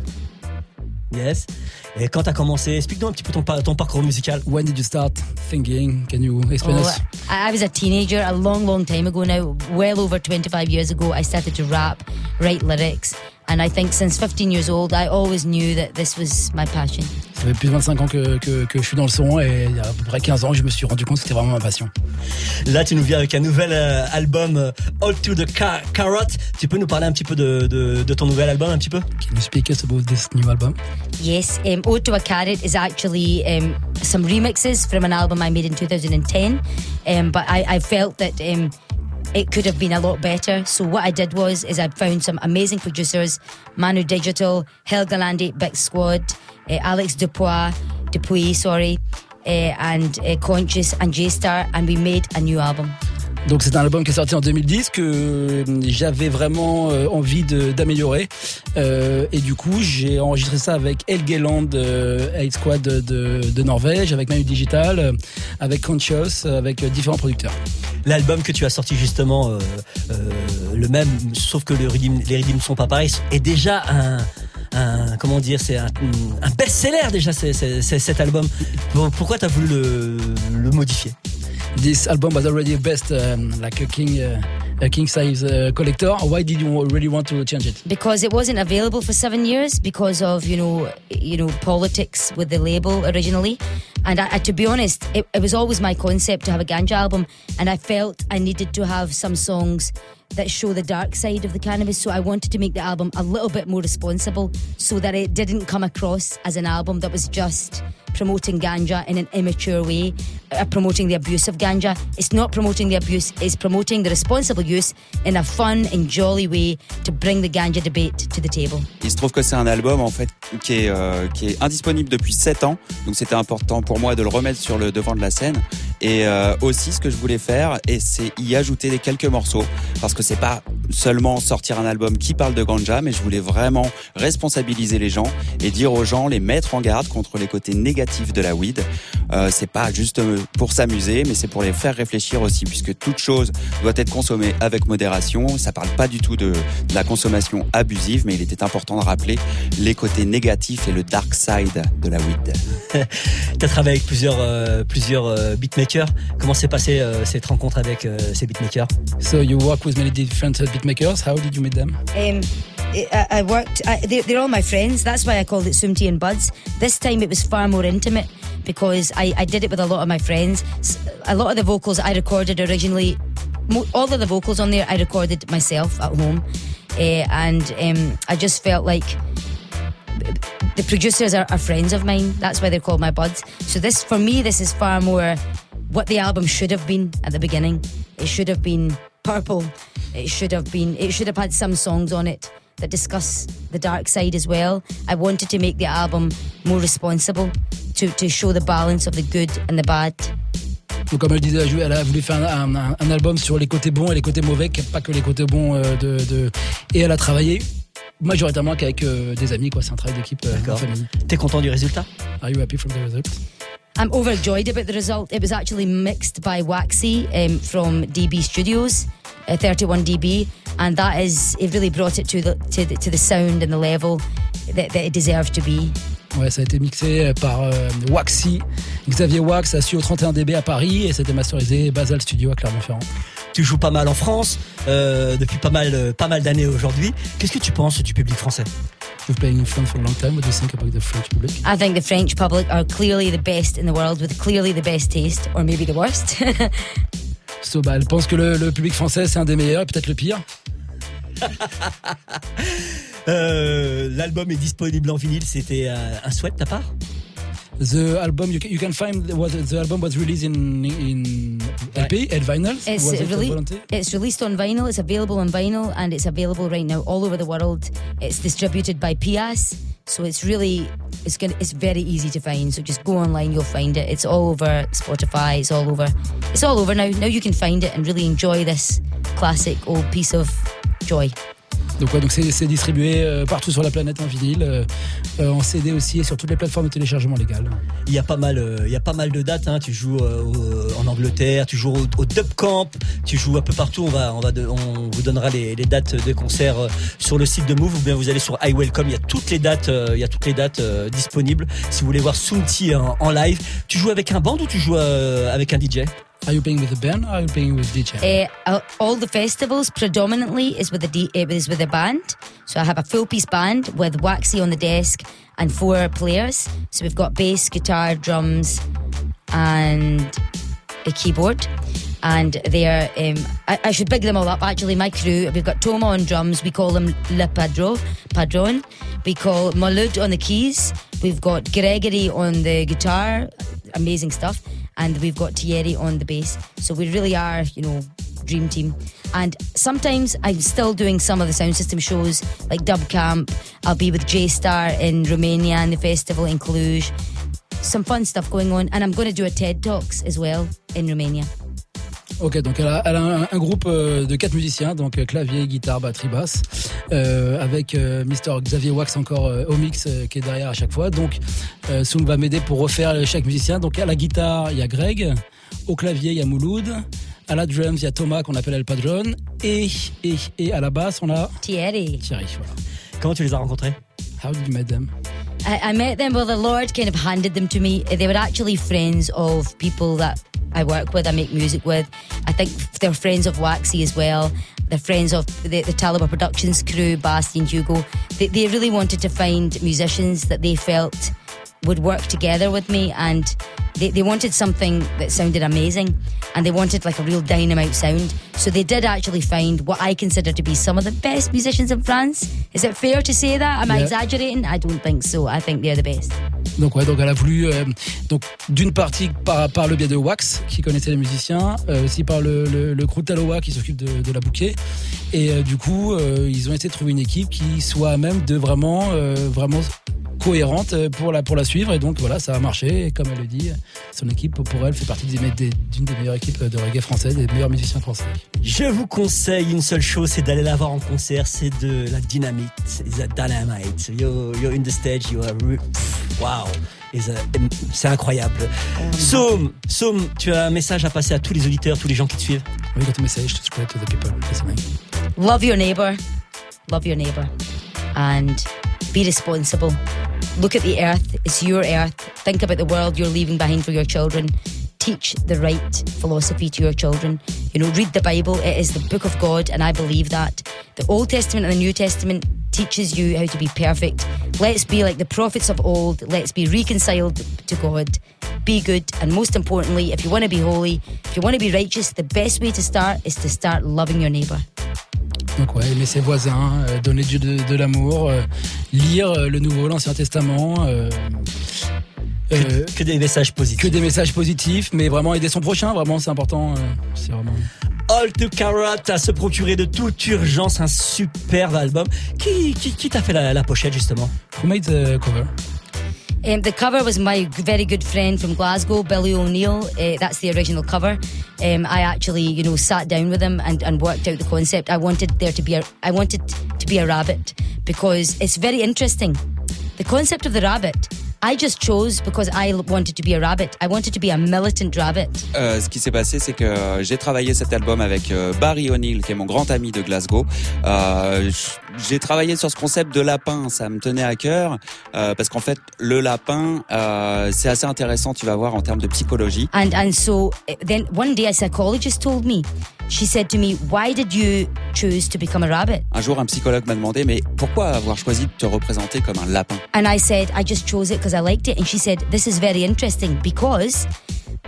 Yes. Et quand t'as commencé, explique-nous un petit peu ton, ton parcours musical. When did you start thinking? Can you explain oh, us? I, I was a teenager a long, long time ago now. Well over twenty-five years ago, I started to rap, write lyrics. And I think since fifteen years old, I always knew that this was my passion. Ça fait plus de vingt-cinq ans que, que, que je suis dans le son, et il y a à peu près quinze ans, je me suis rendu compte que c'était vraiment ma passion. Là, tu nous viens avec un nouvel euh, album, euh, All to the Car- Carrot. Tu peux nous parler un petit peu de, de, de ton nouvel album, un petit peu? Can you speak us about this new album? Yes, um, Ode to a Carrot is actually um, some remixes from an album I made in two thousand ten. Um, but I, I felt that um, it could have been a lot better. So what I did was is I found some amazing producers, Manu Digital, Helga Landi, Big Squad, uh, Alex Dupois, Dupuis, sorry, uh, and uh, Conscious and J-Star, and we made a new album. Donc c'est un album qui est sorti en deux mille dix que j'avais vraiment euh, envie de, d'améliorer, euh, et du coup j'ai enregistré ça avec Helgeland, euh, Hate Squad de, de, de Norvège, avec Manu Digital, euh, avec Conscious, avec euh, différents producteurs. L'album que tu as sorti justement, euh, euh, le même, sauf que le Riddim, les Riddim ne sont pas pareils, est déjà un... Un, comment dire, c'est un, un best-seller déjà, c'est, c'est, c'est cet album. Pourquoi t'as voulu le, le modifier? This album was already a best, um, like a king, uh, a king size uh, collector. Why did you really want to change it? Because it wasn't available for seven years because of you know, you know, politics with the label originally. And I, I, to be honest, it, it was always my concept to have a ganja album, and I felt I needed to have some songs that show the dark side of the cannabis, so I wanted to make the album a little bit more responsible so that it didn't come across as an album that was just promoting ganja in an immature way, uh, promoting the abuse of ganja. It's not promoting the abuse, it's promoting the responsible use in a fun and jolly way to bring the ganja debate to the table. Il se trouve que c'est un album en fait qui est, euh, qui est indisponible depuis sept ans, donc c'était important pour moi de le remettre sur le devant de la scène. Et euh, aussi ce que je voulais faire, et c'est y ajouter des quelques morceaux, parce que c'est pas seulement sortir un album qui parle de ganja, mais je voulais vraiment responsabiliser les gens et dire aux gens, les mettre en garde contre les côtés négatifs de la weed. Euh, c'est pas juste pour s'amuser, mais c'est pour les faire réfléchir aussi, puisque toute chose doit être consommée avec modération. Ça parle pas du tout de, de la consommation abusive, mais il était important de rappeler les côtés négatifs et le dark side de la weed. T'as travaillé avec plusieurs, euh, plusieurs euh, beatmakers. Comment s'est passée euh, cette rencontre avec euh, ces beatmakers? So you work with many different beatmakers. How did you meet them? Um, I, I worked. I, they're, they're all my friends. That's why I called it Soumti and Buds. This time it was far more intimate because I, I did it with a lot of my friends. A lot of the vocals I recorded originally, all of the vocals on there I recorded myself at home, uh, and um, I just felt like the producers are, are friends of mine. That's why they're called my buds. So this, for me, this is far more what the album should have been at the beginning. It should have been purple. It should have been. It should have had some songs on it that discuss the dark side as well. I wanted to make the album more responsible, to to show the balance of the good and the bad. Donc comme elle disait, elle a voulu faire un, un, un album sur les côtés bons et les côtés mauvais, pas que les côtés bons de, de... Et elle a travaillé majoritairement qu'avec euh, des amis, quoi. C'est un travail d'équipe, euh, en famille. T'es content du résultat? Are you happy from the result? I'm overjoyed about the result. It was actually mixed by Waxy um, from D B Studios, uh, thirty-one D B, and that is, it really brought it to the to the, to the sound and the level that, that it deserved to be. Ouais, ça a été mixé par euh, Waxy, Xavier Wax à Studio trente et un D B à Paris, et c'était masterisé Basal Studio à Clermont-Ferrand. Tu joues pas mal en France euh, depuis pas mal, euh, pas mal d'années aujourd'hui. Qu'est-ce que tu penses du public français? You've playing in France for a long time. What do you think about the French public? I think the French public are clearly the best in the world, with clearly the best taste, or maybe the worst. So, bah, elle pense que le, le public français c'est un des meilleurs, et peut-être le pire. euh, l'album est disponible en vinyle. C'était euh, un souhait de ta part? The album you can, you can find what the album was released in in L P and vinyl. It's Was it rele- volunteer? it's released on vinyl. It's available on vinyl, and it's available right now all over the world. It's distributed by P I A S, so it's really it's gonna it's very easy to find. So just go online, you'll find it. It's all over Spotify. It's all over. It's all over now. Now you can find it and really enjoy this classic old piece of joy. Donc ouais, donc c'est, c'est distribué euh, partout sur la planète en vinyle, euh, euh, en C D aussi et sur toutes les plateformes de téléchargement légales. Il y a pas mal, euh, il y a pas mal de dates. Hein. Tu joues euh, au, en Angleterre, tu joues au, au Dub Camp, tu joues un peu partout. On va, on va, de, on vous donnera les, les dates de concerts euh, sur le site de Move ou bien vous allez sur I Welcome. Il y a toutes les dates, euh, il y a toutes les dates euh, disponibles. Si vous voulez voir Soomti en, en live, tu joues avec un band ou tu joues euh, avec un D J? Are you playing with a band or are you playing with D J? Uh, all the festivals predominantly is with a D- uh, is with a band. So I have a full piece band with Waxy on the desk and four players. So we've got bass, guitar, drums, and a keyboard. And they're, um, I, I should big them all up actually, my crew. We've got Toma on drums, we call him Le Padro, Padron. We call Maulud on the keys. We've got Gregory on the guitar, amazing stuff. And we've got Thierry on the bass. So we really are, you know, dream team. And sometimes I'm still doing some of the sound system shows, like Dub Camp. I'll be with J-Star in Romania and the festival in Cluj. Some fun stuff going on. And I'm going to do a TED Talks as well in Romania. Ok, donc elle a, elle a un, un groupe de quatre musiciens, donc clavier, guitare, batterie, basse, euh, avec euh, Mister Xavier Wax encore euh, au mix euh, qui est derrière à chaque fois. Donc euh, Soum va m'aider pour refaire chaque musicien. Donc à la guitare, il y a Greg, au clavier, il y a Mouloud, à la drums, il y a Thomas qu'on appelle El Padron, et, et, et à la basse, on a Thierry. Thierry, voilà. Comment tu les as rencontrés? How did you meet them? I, I met them, well, the Lord kind of handed them to me. They were actually friends of people that I work with, I make music with. I think they're friends of Waxy as well. They're friends of the, the Talibar Productions crew, Basti and Hugo. They, they really wanted to find musicians that they felt would work together with me, and they, they wanted something that sounded amazing, and they wanted like a real dynamite sound. So they did actually find what I consider to be some of the best musicians in France. Is it fair to say that? Am I Yeah. exaggerating? I don't think so. I think they're the best. Donc ouais, donc elle a voulu euh, donc d'une partie par, par le biais de Wax qui connaissait les musiciens, euh, aussi par le, le, le crew Taloa qui s'occupe de, de la bouquet, et euh, du coup euh, ils ont essayé de trouver une équipe qui soit à même de vraiment euh, vraiment cohérente pour la pour la suivre, et donc voilà, ça a marché, et comme elle le dit, son équipe pour elle fait partie des, des, d'une des meilleures équipes de reggae français, des meilleurs musiciens français. Je vous conseille une seule chose, c'est d'aller la voir en concert. C'est de la dynamite, it's a dynamite. You're, you're in the stage, you are re- pff, wow, It's a- c'est incroyable. Soum, Soum, tu as un message à passer à tous les auditeurs, tous les gens qui te suivent. We got a message to spread to the people listening. Love your neighbour. Love your neighbour. And be responsible. Look at the earth. It's your earth. Think about the world you're leaving behind for your children. Teach the right philosophy to your children. You know, read the Bible. It is the book of God, and I believe that. The Old Testament and the New Testament teaches you how to be perfect. Let's be like the prophets of old. Let's be reconciled to God. Be good. And most importantly, if you want to be holy, if you want to be righteous, the best way to start is to start loving your neighbour. Donc ouais, aimer ses voisins, euh, donner Dieu de, de l'amour, euh, lire euh, le Nouveau, l'Ancien Testament. Euh, que, que des messages positifs. Que des messages positifs, mais vraiment aider son prochain, vraiment c'est important. Euh, c'est vraiment... All to Carrot à se procurer de toute urgence un superbe album. Qui, qui, qui t'a fait la, la pochette justement? Who made the cover? Um, the cover was my very good friend from Glasgow, Billy O'Neill. Uh, that's the original cover. Um, I actually, you know, sat down with him and, and worked out the concept. I wanted there to be a, I wanted to be a rabbit because it's very interesting. The concept of the rabbit, I just chose because I wanted to be a rabbit. I wanted to be a militant rabbit. Euh, ce qui s'est passé, c'est que j'ai travaillé cet album avec euh, Barry O'Neill, qui est mon grand ami de Glasgow. Euh, j'ai travaillé sur ce concept de lapin, ça me tenait à cœur, euh, parce qu'en fait, le lapin, euh, c'est assez intéressant, tu vas voir, en termes de psychologie. And and so then one day a psychologist told me, she said to me, why did you choose to become a rabbit? Un jour, un psychologue m'a demandé, mais pourquoi avoir choisi de te représenter comme un lapin? And I said, I just chose it because I liked it. And she said, this is very interesting because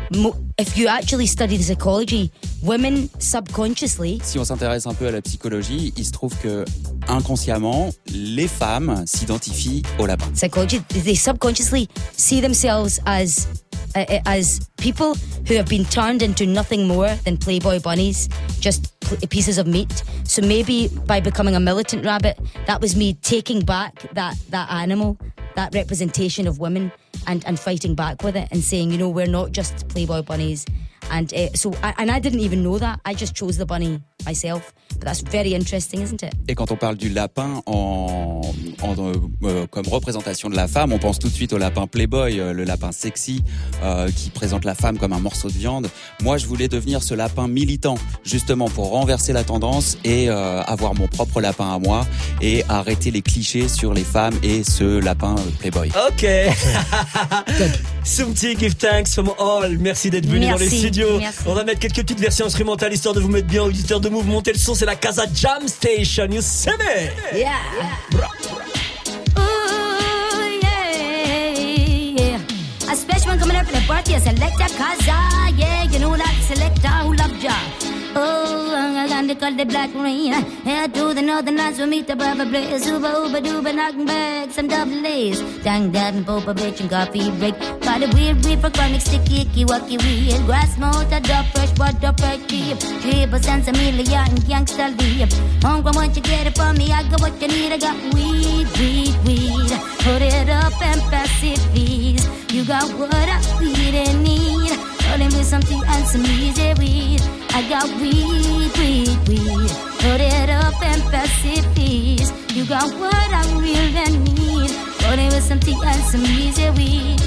mo- if you actually study the psychology, women subconsciously. Si on s'intéresse un peu à la psychologie, il se trouve que inconsciemment, les femmes s'identifient au lapin. Psychology, they subconsciously see themselves as uh, as people who have been turned into nothing more than Playboy bunnies, just pl- pieces of meat. So maybe by becoming a militant rabbit, that was me taking back that that animal, that representation of women, and and fighting back with it and saying, you know, we're not just Playboy bunnies. And uh, so, I, and I didn't even know that. I just chose the bunny myself. But that's very interesting, isn't it? Et quand on parle du lapin en, en euh, comme représentation de la femme, on pense tout de suite au lapin Playboy, euh, le lapin sexy euh, qui présente la femme comme un morceau de viande. Moi, je voulais devenir ce lapin militant, justement pour renverser la tendance et euh, avoir mon propre lapin à moi et arrêter les clichés sur les femmes et ce lapin euh, Playboy. Ok. Soumti, give thanks from all. Merci d'être venu Merci. dans les studios. Merci. On va mettre quelques petites versions instrumentales histoire de vous mettre bien, auditeurs de Move. Montez le son, c'est la Casa Jam Station. You see me? Yeah. Ooh, yeah. A special one coming up for the party, a selector, Kaza. Yeah, you know that selector who love ya. Oh, I got to call the black rain. Head to the northern lights, we meet above a blaze. Uber, Uber, Duber, knocking back some double A's. Dang, dad, and Popa, bitch, and coffee break. Got a weird weed for chronic, sticky, icky, wacky weed. Grass motor, dog, fresh water, fresh deep. Triple sense, Amelia, and gangsta leave. Homegrown, once you get it from me, I got what you need. I got weed, weed, weed. Put it up and pass it, please. You got what I really need. Rolling with some tea and some easy weed. I got weed, weed, weed. Put it up and pass it, please. You got what I really need. Rolling with some tea and some easy weed.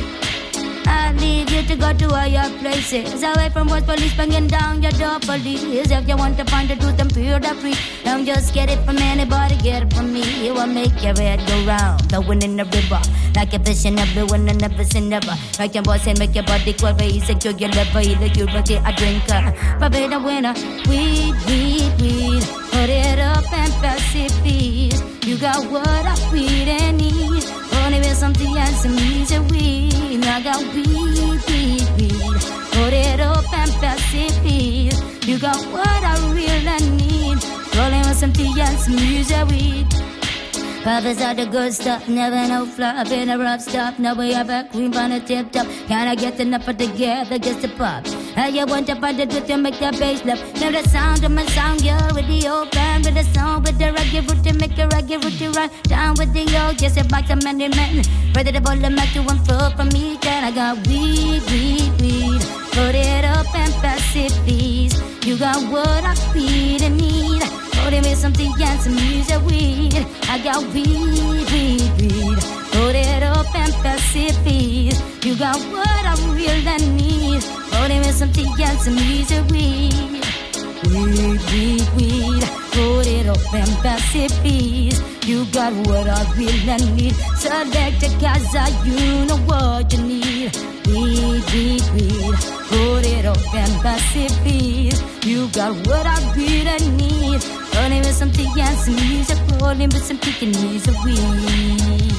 I need you to go to higher places, away from what police banging down your door, police. If you want to find the truth and pure the free, don't just get it from anybody, get it from me. It will make your head go round, blowing in the river, like a fish in a blue and I never seen never. Like your boss and make your body quiver, he's a your liver, either you but a drinker. But be the winner, weed, weed, weed. Put it up and pass it, please. You got what I really need. Only with some tea and some easy weed. I got weed, weed, weed. Put it up and pass it, please. You got what I really need. Rolling with some tea and some easy weed. Profits are the good stuff, never no flop. In a rough stuff, now we have a cream on a tip top. Can I get enough of together just to pop? How you want to find it with you, make that bass left. Now the sound of my sound, yo, with the old band, with the song, with the reggae root to make a reggae root to run. Down with the old, just a box of many men. Ready to bowl them back to one floor from me, and I got weed, weed, weed. Put it up and pass it, please. You got what I really need. Holding me some tea and some music weed. I got weed, weed, weed. Put it up and pass it, please. You got what I really need. Holding me some tea and some music weed. Weed, weed, weed. Put it up and pass it, please. You got what I really need. Select a casa, you know what you need. Weed, weed, weed. Put it up and pass it, please. You got what I really need. Rolling with some tea and some music. Rolling with some tea and music weed.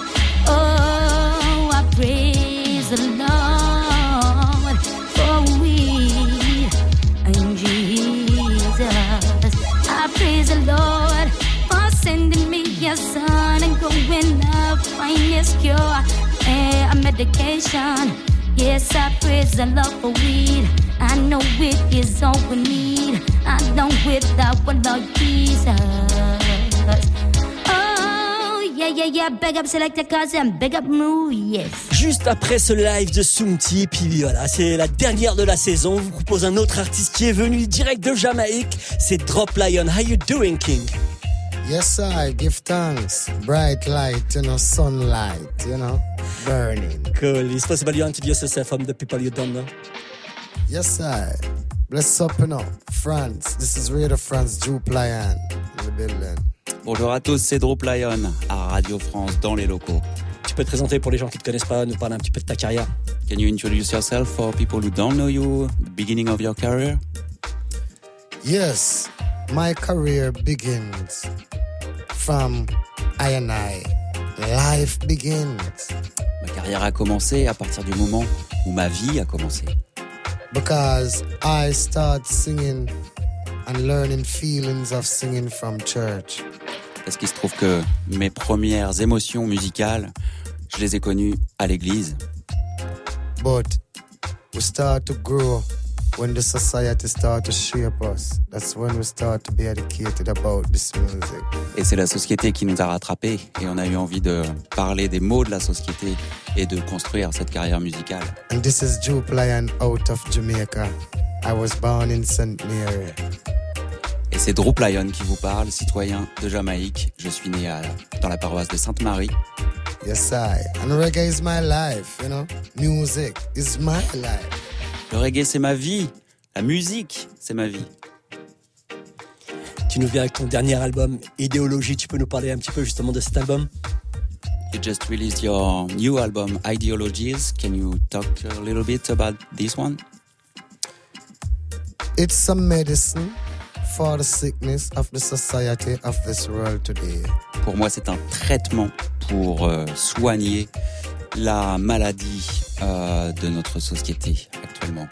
Oh, I praise the Lord for weed and Jesus. I praise the Lord for sending me your son and going up find his cure and a medication. Yes, I praise the Lord for weed. I know it is all we need. I know without one Lord Jesus. Oh, yeah, yeah, yeah. Big up Selector Cousin, big up Moo, yes. Juste après ce live de Soumti, puis voilà, c'est la dernière de la saison. On vous propose un autre artiste qui est venu direct de Jamaïque. C'est Drop Lion. How you doing, King? Yes, I give thanks. Bright light, you know, sunlight, you know, burning. Cool. Is possible you introduce yourself from the people you don't know? Yes, I. Bless up, you know, France. This is Radio France, Drop Lion in the building. Bonjour à tous, c'est Drop Lion à Radio France dans les locaux. Tu peux te présenter pour les gens qui ne te connaissent pas, nous parler un petit peu de ta carrière. Can you introduce yourself for people who don't know you, the beginning of your career? Yes, my career begins from I and I. Life begins. Ma carrière a commencé à partir du moment où ma vie a commencé. Because I start singing and learning feelings of singing from church. Parce qu'il se trouve que mes premières émotions musicales, je les ai connues à l'église. But we start to grow when the society start to shape us. That's when we start to be educated about this music. Et c'est la société qui nous a rattrapés et on a eu envie de parler des mots de la société et de construire cette carrière musicale. And this is Jupe Lion out of Jamaica. I was born in Saint Mary. Et c'est Droop Lion qui vous parle, citoyen de Jamaïque. Je suis né à, dans la paroisse de Sainte-Marie. Yes, I. And reggae is my life, you know. Music is my life. Le reggae, c'est ma vie. La musique, c'est ma vie. Tu nous viens avec ton dernier album, Idéologie. Tu peux nous parler un petit peu justement de cet album? You just released your new album, Ideologies. Can you talk a little bit about this one? It's some medicine for the sickness of the society of this world today. Pour moi, c'est un traitement pour euh, soigner la maladie euh, de notre société actuellement.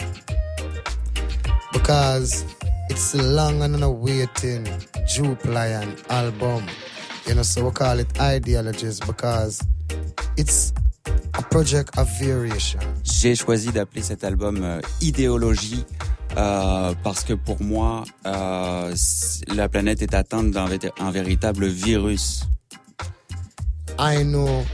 Because it's a long and awaiting Jupe Lion album. You know, so we call it Ideologies because it's a project of variation. J'ai choisi d'appeler cet album euh, Idéologie euh, parce que pour moi, euh, la planète est atteinte d'un vé- un véritable virus. I know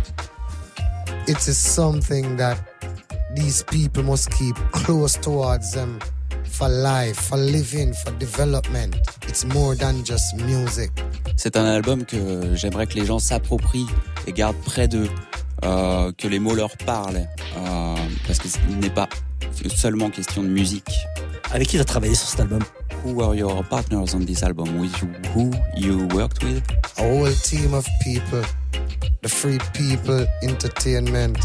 it is something that these people must keep close towards them for life, for living, for development. It's more than just music. C'est un album que j'aimerais que les gens s'approprient et gardent près d'eux, euh, que les mots leur parlent, euh, parce qu'il n'est pas seulement question de musique. Avec qui tu as travaillé sur cet album? Who are your partners on this album? With you, who you worked with? A whole team of people, the Free People Entertainment,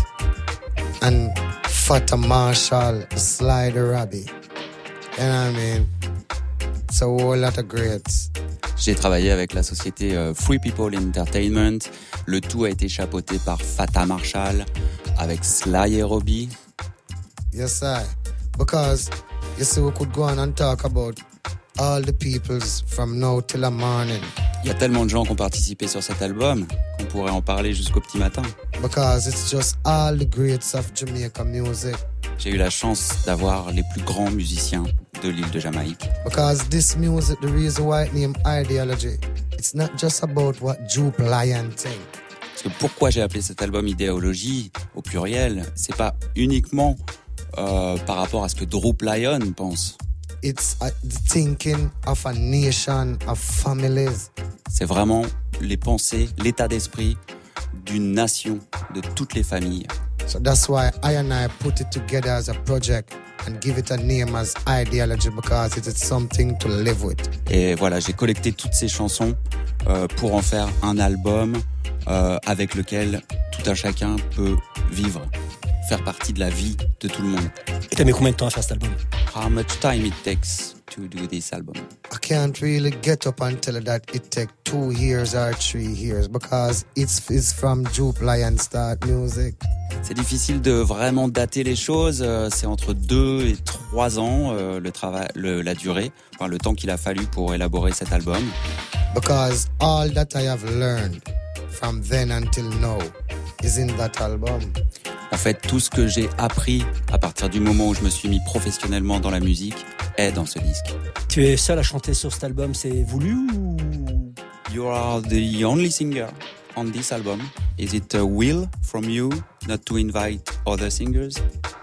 and Fata Marshall, Sly the Rabbit. You know what I mean? It's a whole lot of greats. J'ai travaillé avec la société euh, Free People Entertainment. Le tout a été chapeauté par Fata Marshall, avec Sly et Robbie. Yes, I. Because, you see, we could go on and talk about all the peoples from now till the morning. Il y a tellement de gens qui ont participé sur cet album qu'on pourrait en parler jusqu'au petit matin. Because it's just all the greats of Jamaica music. J'ai eu la chance d'avoir les plus grands musiciens de l'île de Jamaïque. Because this music, the reason why it named Ideology, it's not just about what Jupe Lion think. Parce que pourquoi j'ai appelé cet album Idéologie au pluriel, c'est pas uniquement euh, par rapport à ce que Droop Lion pense. It's uh, the thinking of a nation, of families. C'est vraiment les pensées, l'état d'esprit d'une nation, de toutes les familles. So that's why I and I put it together as a project and give it a name as Ideology because it is something to live with. Et voilà, j'ai collecté toutes ces chansons euh, pour en faire un album euh, avec lequel tout un chacun peut vivre, faire partie de la vie de tout le monde. Et t'as mis combien de temps à faire cet album? How much time it takes to do this album? I can't really get up and tell you that it take two years or three years because it's, it's from Jupe Lion start music. C'est difficile de vraiment dater les choses. C'est entre deux et trois ans euh, le travail, le, la durée, enfin le temps qu'il a fallu pour élaborer cet album. Because all that I have learned from then until now is in that album. En fait, tout ce que j'ai appris à partir du moment où je me suis mis professionnellement dans la musique est dans ce disque. Tu es seul à chanter sur cet album, c'est voulu ou? You are the only singer on this album. Is it a will from you not to invite other singers?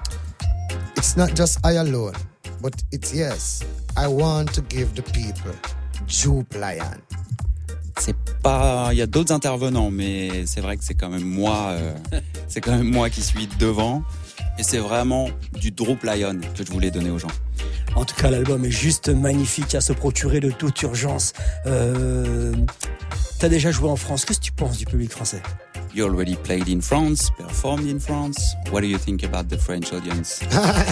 It's not just I alone, but it's yes, I want to give the people Jupe Lion. C'est pas, il y a d'autres intervenants, mais c'est vrai que c'est quand même moi, euh, c'est quand même moi qui suis devant, et c'est vraiment du Droop Lion que je voulais donner aux gens. En tout cas, l'album est juste magnifique à se procurer de toute urgence. Euh, t'as déjà joué en France, qu'est-ce que tu penses du public français? You already played in France, performed in France. What do you think about the French audience?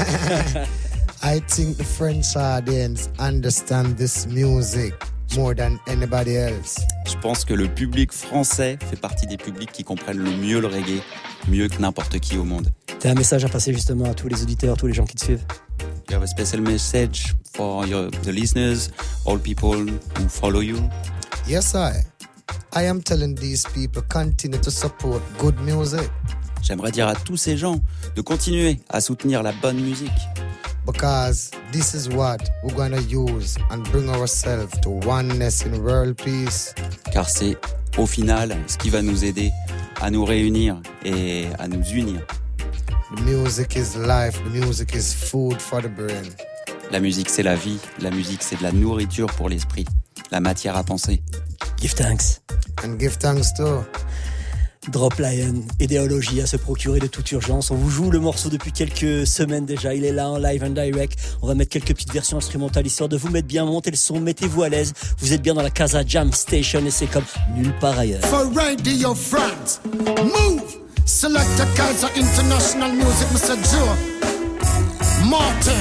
I think the French audience understand this music more than anybody else. Je pense que le public français fait partie des publics qui comprennent le mieux le reggae, mieux que n'importe qui au monde. T'as un message à passer justement à tous les auditeurs, tous les gens qui te suivent? You have a special message for your, the listeners, all people who follow you? Yes, I. I am telling these people continue to support good music. J'aimerais dire à tous ces gens de continuer à soutenir la bonne musique. Because this is what we're going to use and bring ourselves to oneness in world peace. Car c'est au final ce qui va nous aider à nous réunir et à nous unir. The music is life, the music is food for the brain. La musique c'est la vie, la musique c'est de la nourriture pour l'esprit, la matière à penser. Give thanks. And give thanks too. Drop Lion, idéologie à se procurer de toute urgence. On vous joue le morceau depuis quelques semaines déjà. Il est là en live and direct. On va mettre quelques petites versions instrumentales histoire de vous mettre bien, monter le son, mettez-vous à l'aise. Vous êtes bien dans la Casa Jam Station et c'est comme nulle part ailleurs. For Radio France, move! Select a Casa International Music, Mister Joe Martin.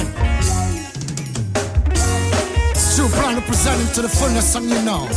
True plan presenting to the fullness and you know.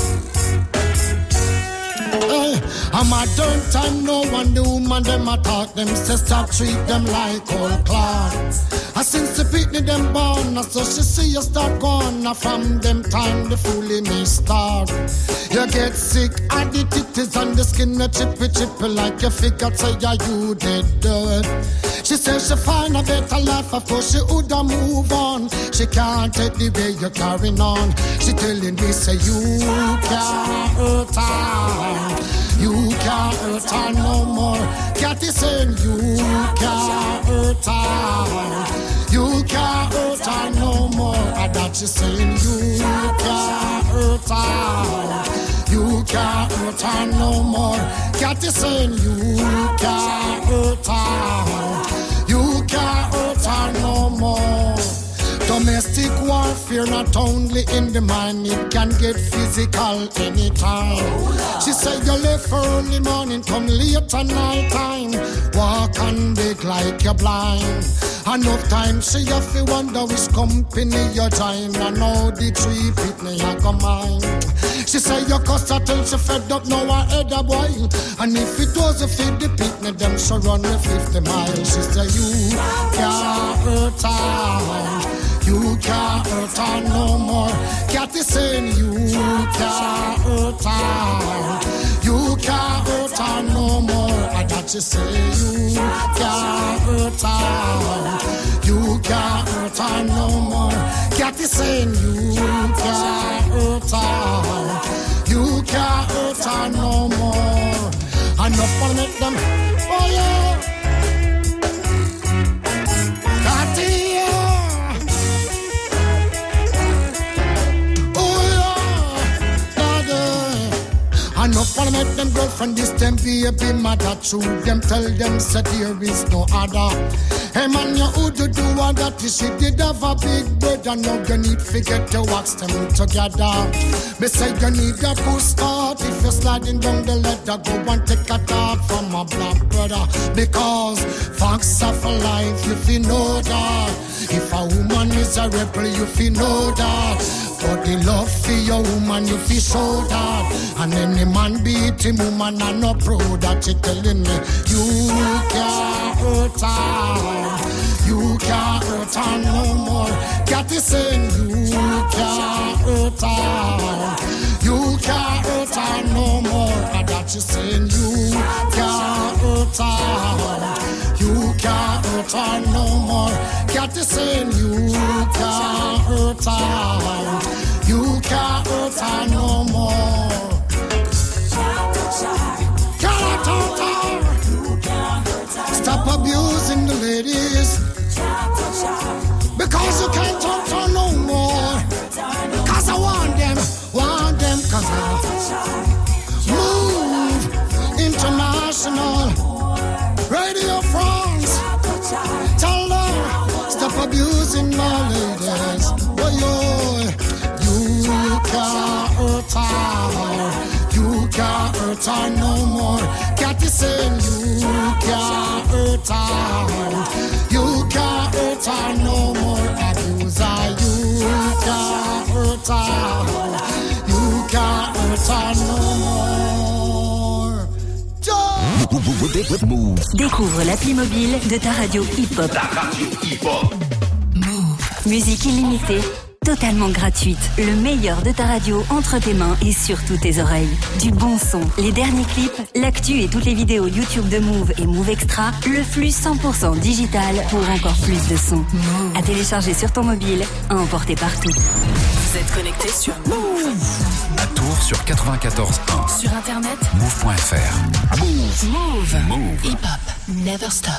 Hey, I'm a don't time no one the woman them attack them say stop treat them like old clowns. I since the pitney them born, so she see you start gone. From them time the foolishness start. You get sick and the titties and the skin a chippy chippy like you figure say yeah you did dirt. She says she find a better life, of course she woulda move on. She can't take the way you're carrying on. She telling me say you can't hurt her, you can't hurt her no more. Cathy saying you can't hurt her, you can't hurt her no more. And that she saying you can't hurt her, you can't hurt her no more. Cathy saying you can't hurt her, you can't hurt her no more. Domestic warfare not only in the mind, it can get physical anytime. She said you left early morning, come late at night time. Walk and beg like you're blind. Enough time she have to wonder which company you join. And now the tree pitney you go mine. She say you cuss her till she fed up, now her head a boil. And if it doesn't feed the pitney, them she run with fifty miles. She say you can't hurt her, you can't hurt her no more. Cathy saying you can't hurt her, you can't hurt her no more. And that she say you can't hurt her, you can't hurt her no more. Cathy saying you can't hurt her, you can't hurt her no more. Enough for make them, oh yeah. Cathy, enough for make them girlfriend this them baby mother true. Them tell them say there is no other. Hey man, you who do do all that? She did have a big brother. Now you need to get to wax them together. Me say you need a push start. If you're sliding down the ladder, go and take a talk from a black brother. Because facts are for life, you feel know that. If a woman is a rebel, you feel know that. But the love for your woman, you feel show that. And any man beat him, woman, I'm not proud that you telling me you can't hurt her, you can't hurt her no more. Cathy saying you can't hurt her, you can't hurt her no more. And that she saying you can't hurt her, you can't hurt her no more. Cathy saying you can't hurt her, you can't hurt her no more. Can't hurt her. Stop abusing the ladies. Because you can't hurt her no more. Cause I want them, want them, cause I move international. Radio France. Tell them, stop abusing my ladies. Oh, yo. You can't hurt her, you can't hurt her no more. Cathy saying you can't hurt her, you can't hurt her no more. Abuser, you can't hurt her, you can't hurt her no more. Découvre l'appli mobile de ta radio hip-hop. Ta radio hip-hop. Move. Musique illimitée, totalement gratuite. Le meilleur de ta radio entre tes mains et surtout tes oreilles. Du bon son, les derniers clips, l'actu et toutes les vidéos YouTube de Move et Move Extra. Le flux cent pour cent digital pour encore plus de son. À télécharger sur ton mobile, à emporter partout. Vous êtes connecté sur Move. À Tours sur quatre-vingt-quatorze point un. Sur internet Move point F R. Move. Move. Move. Hip hop. Never stop.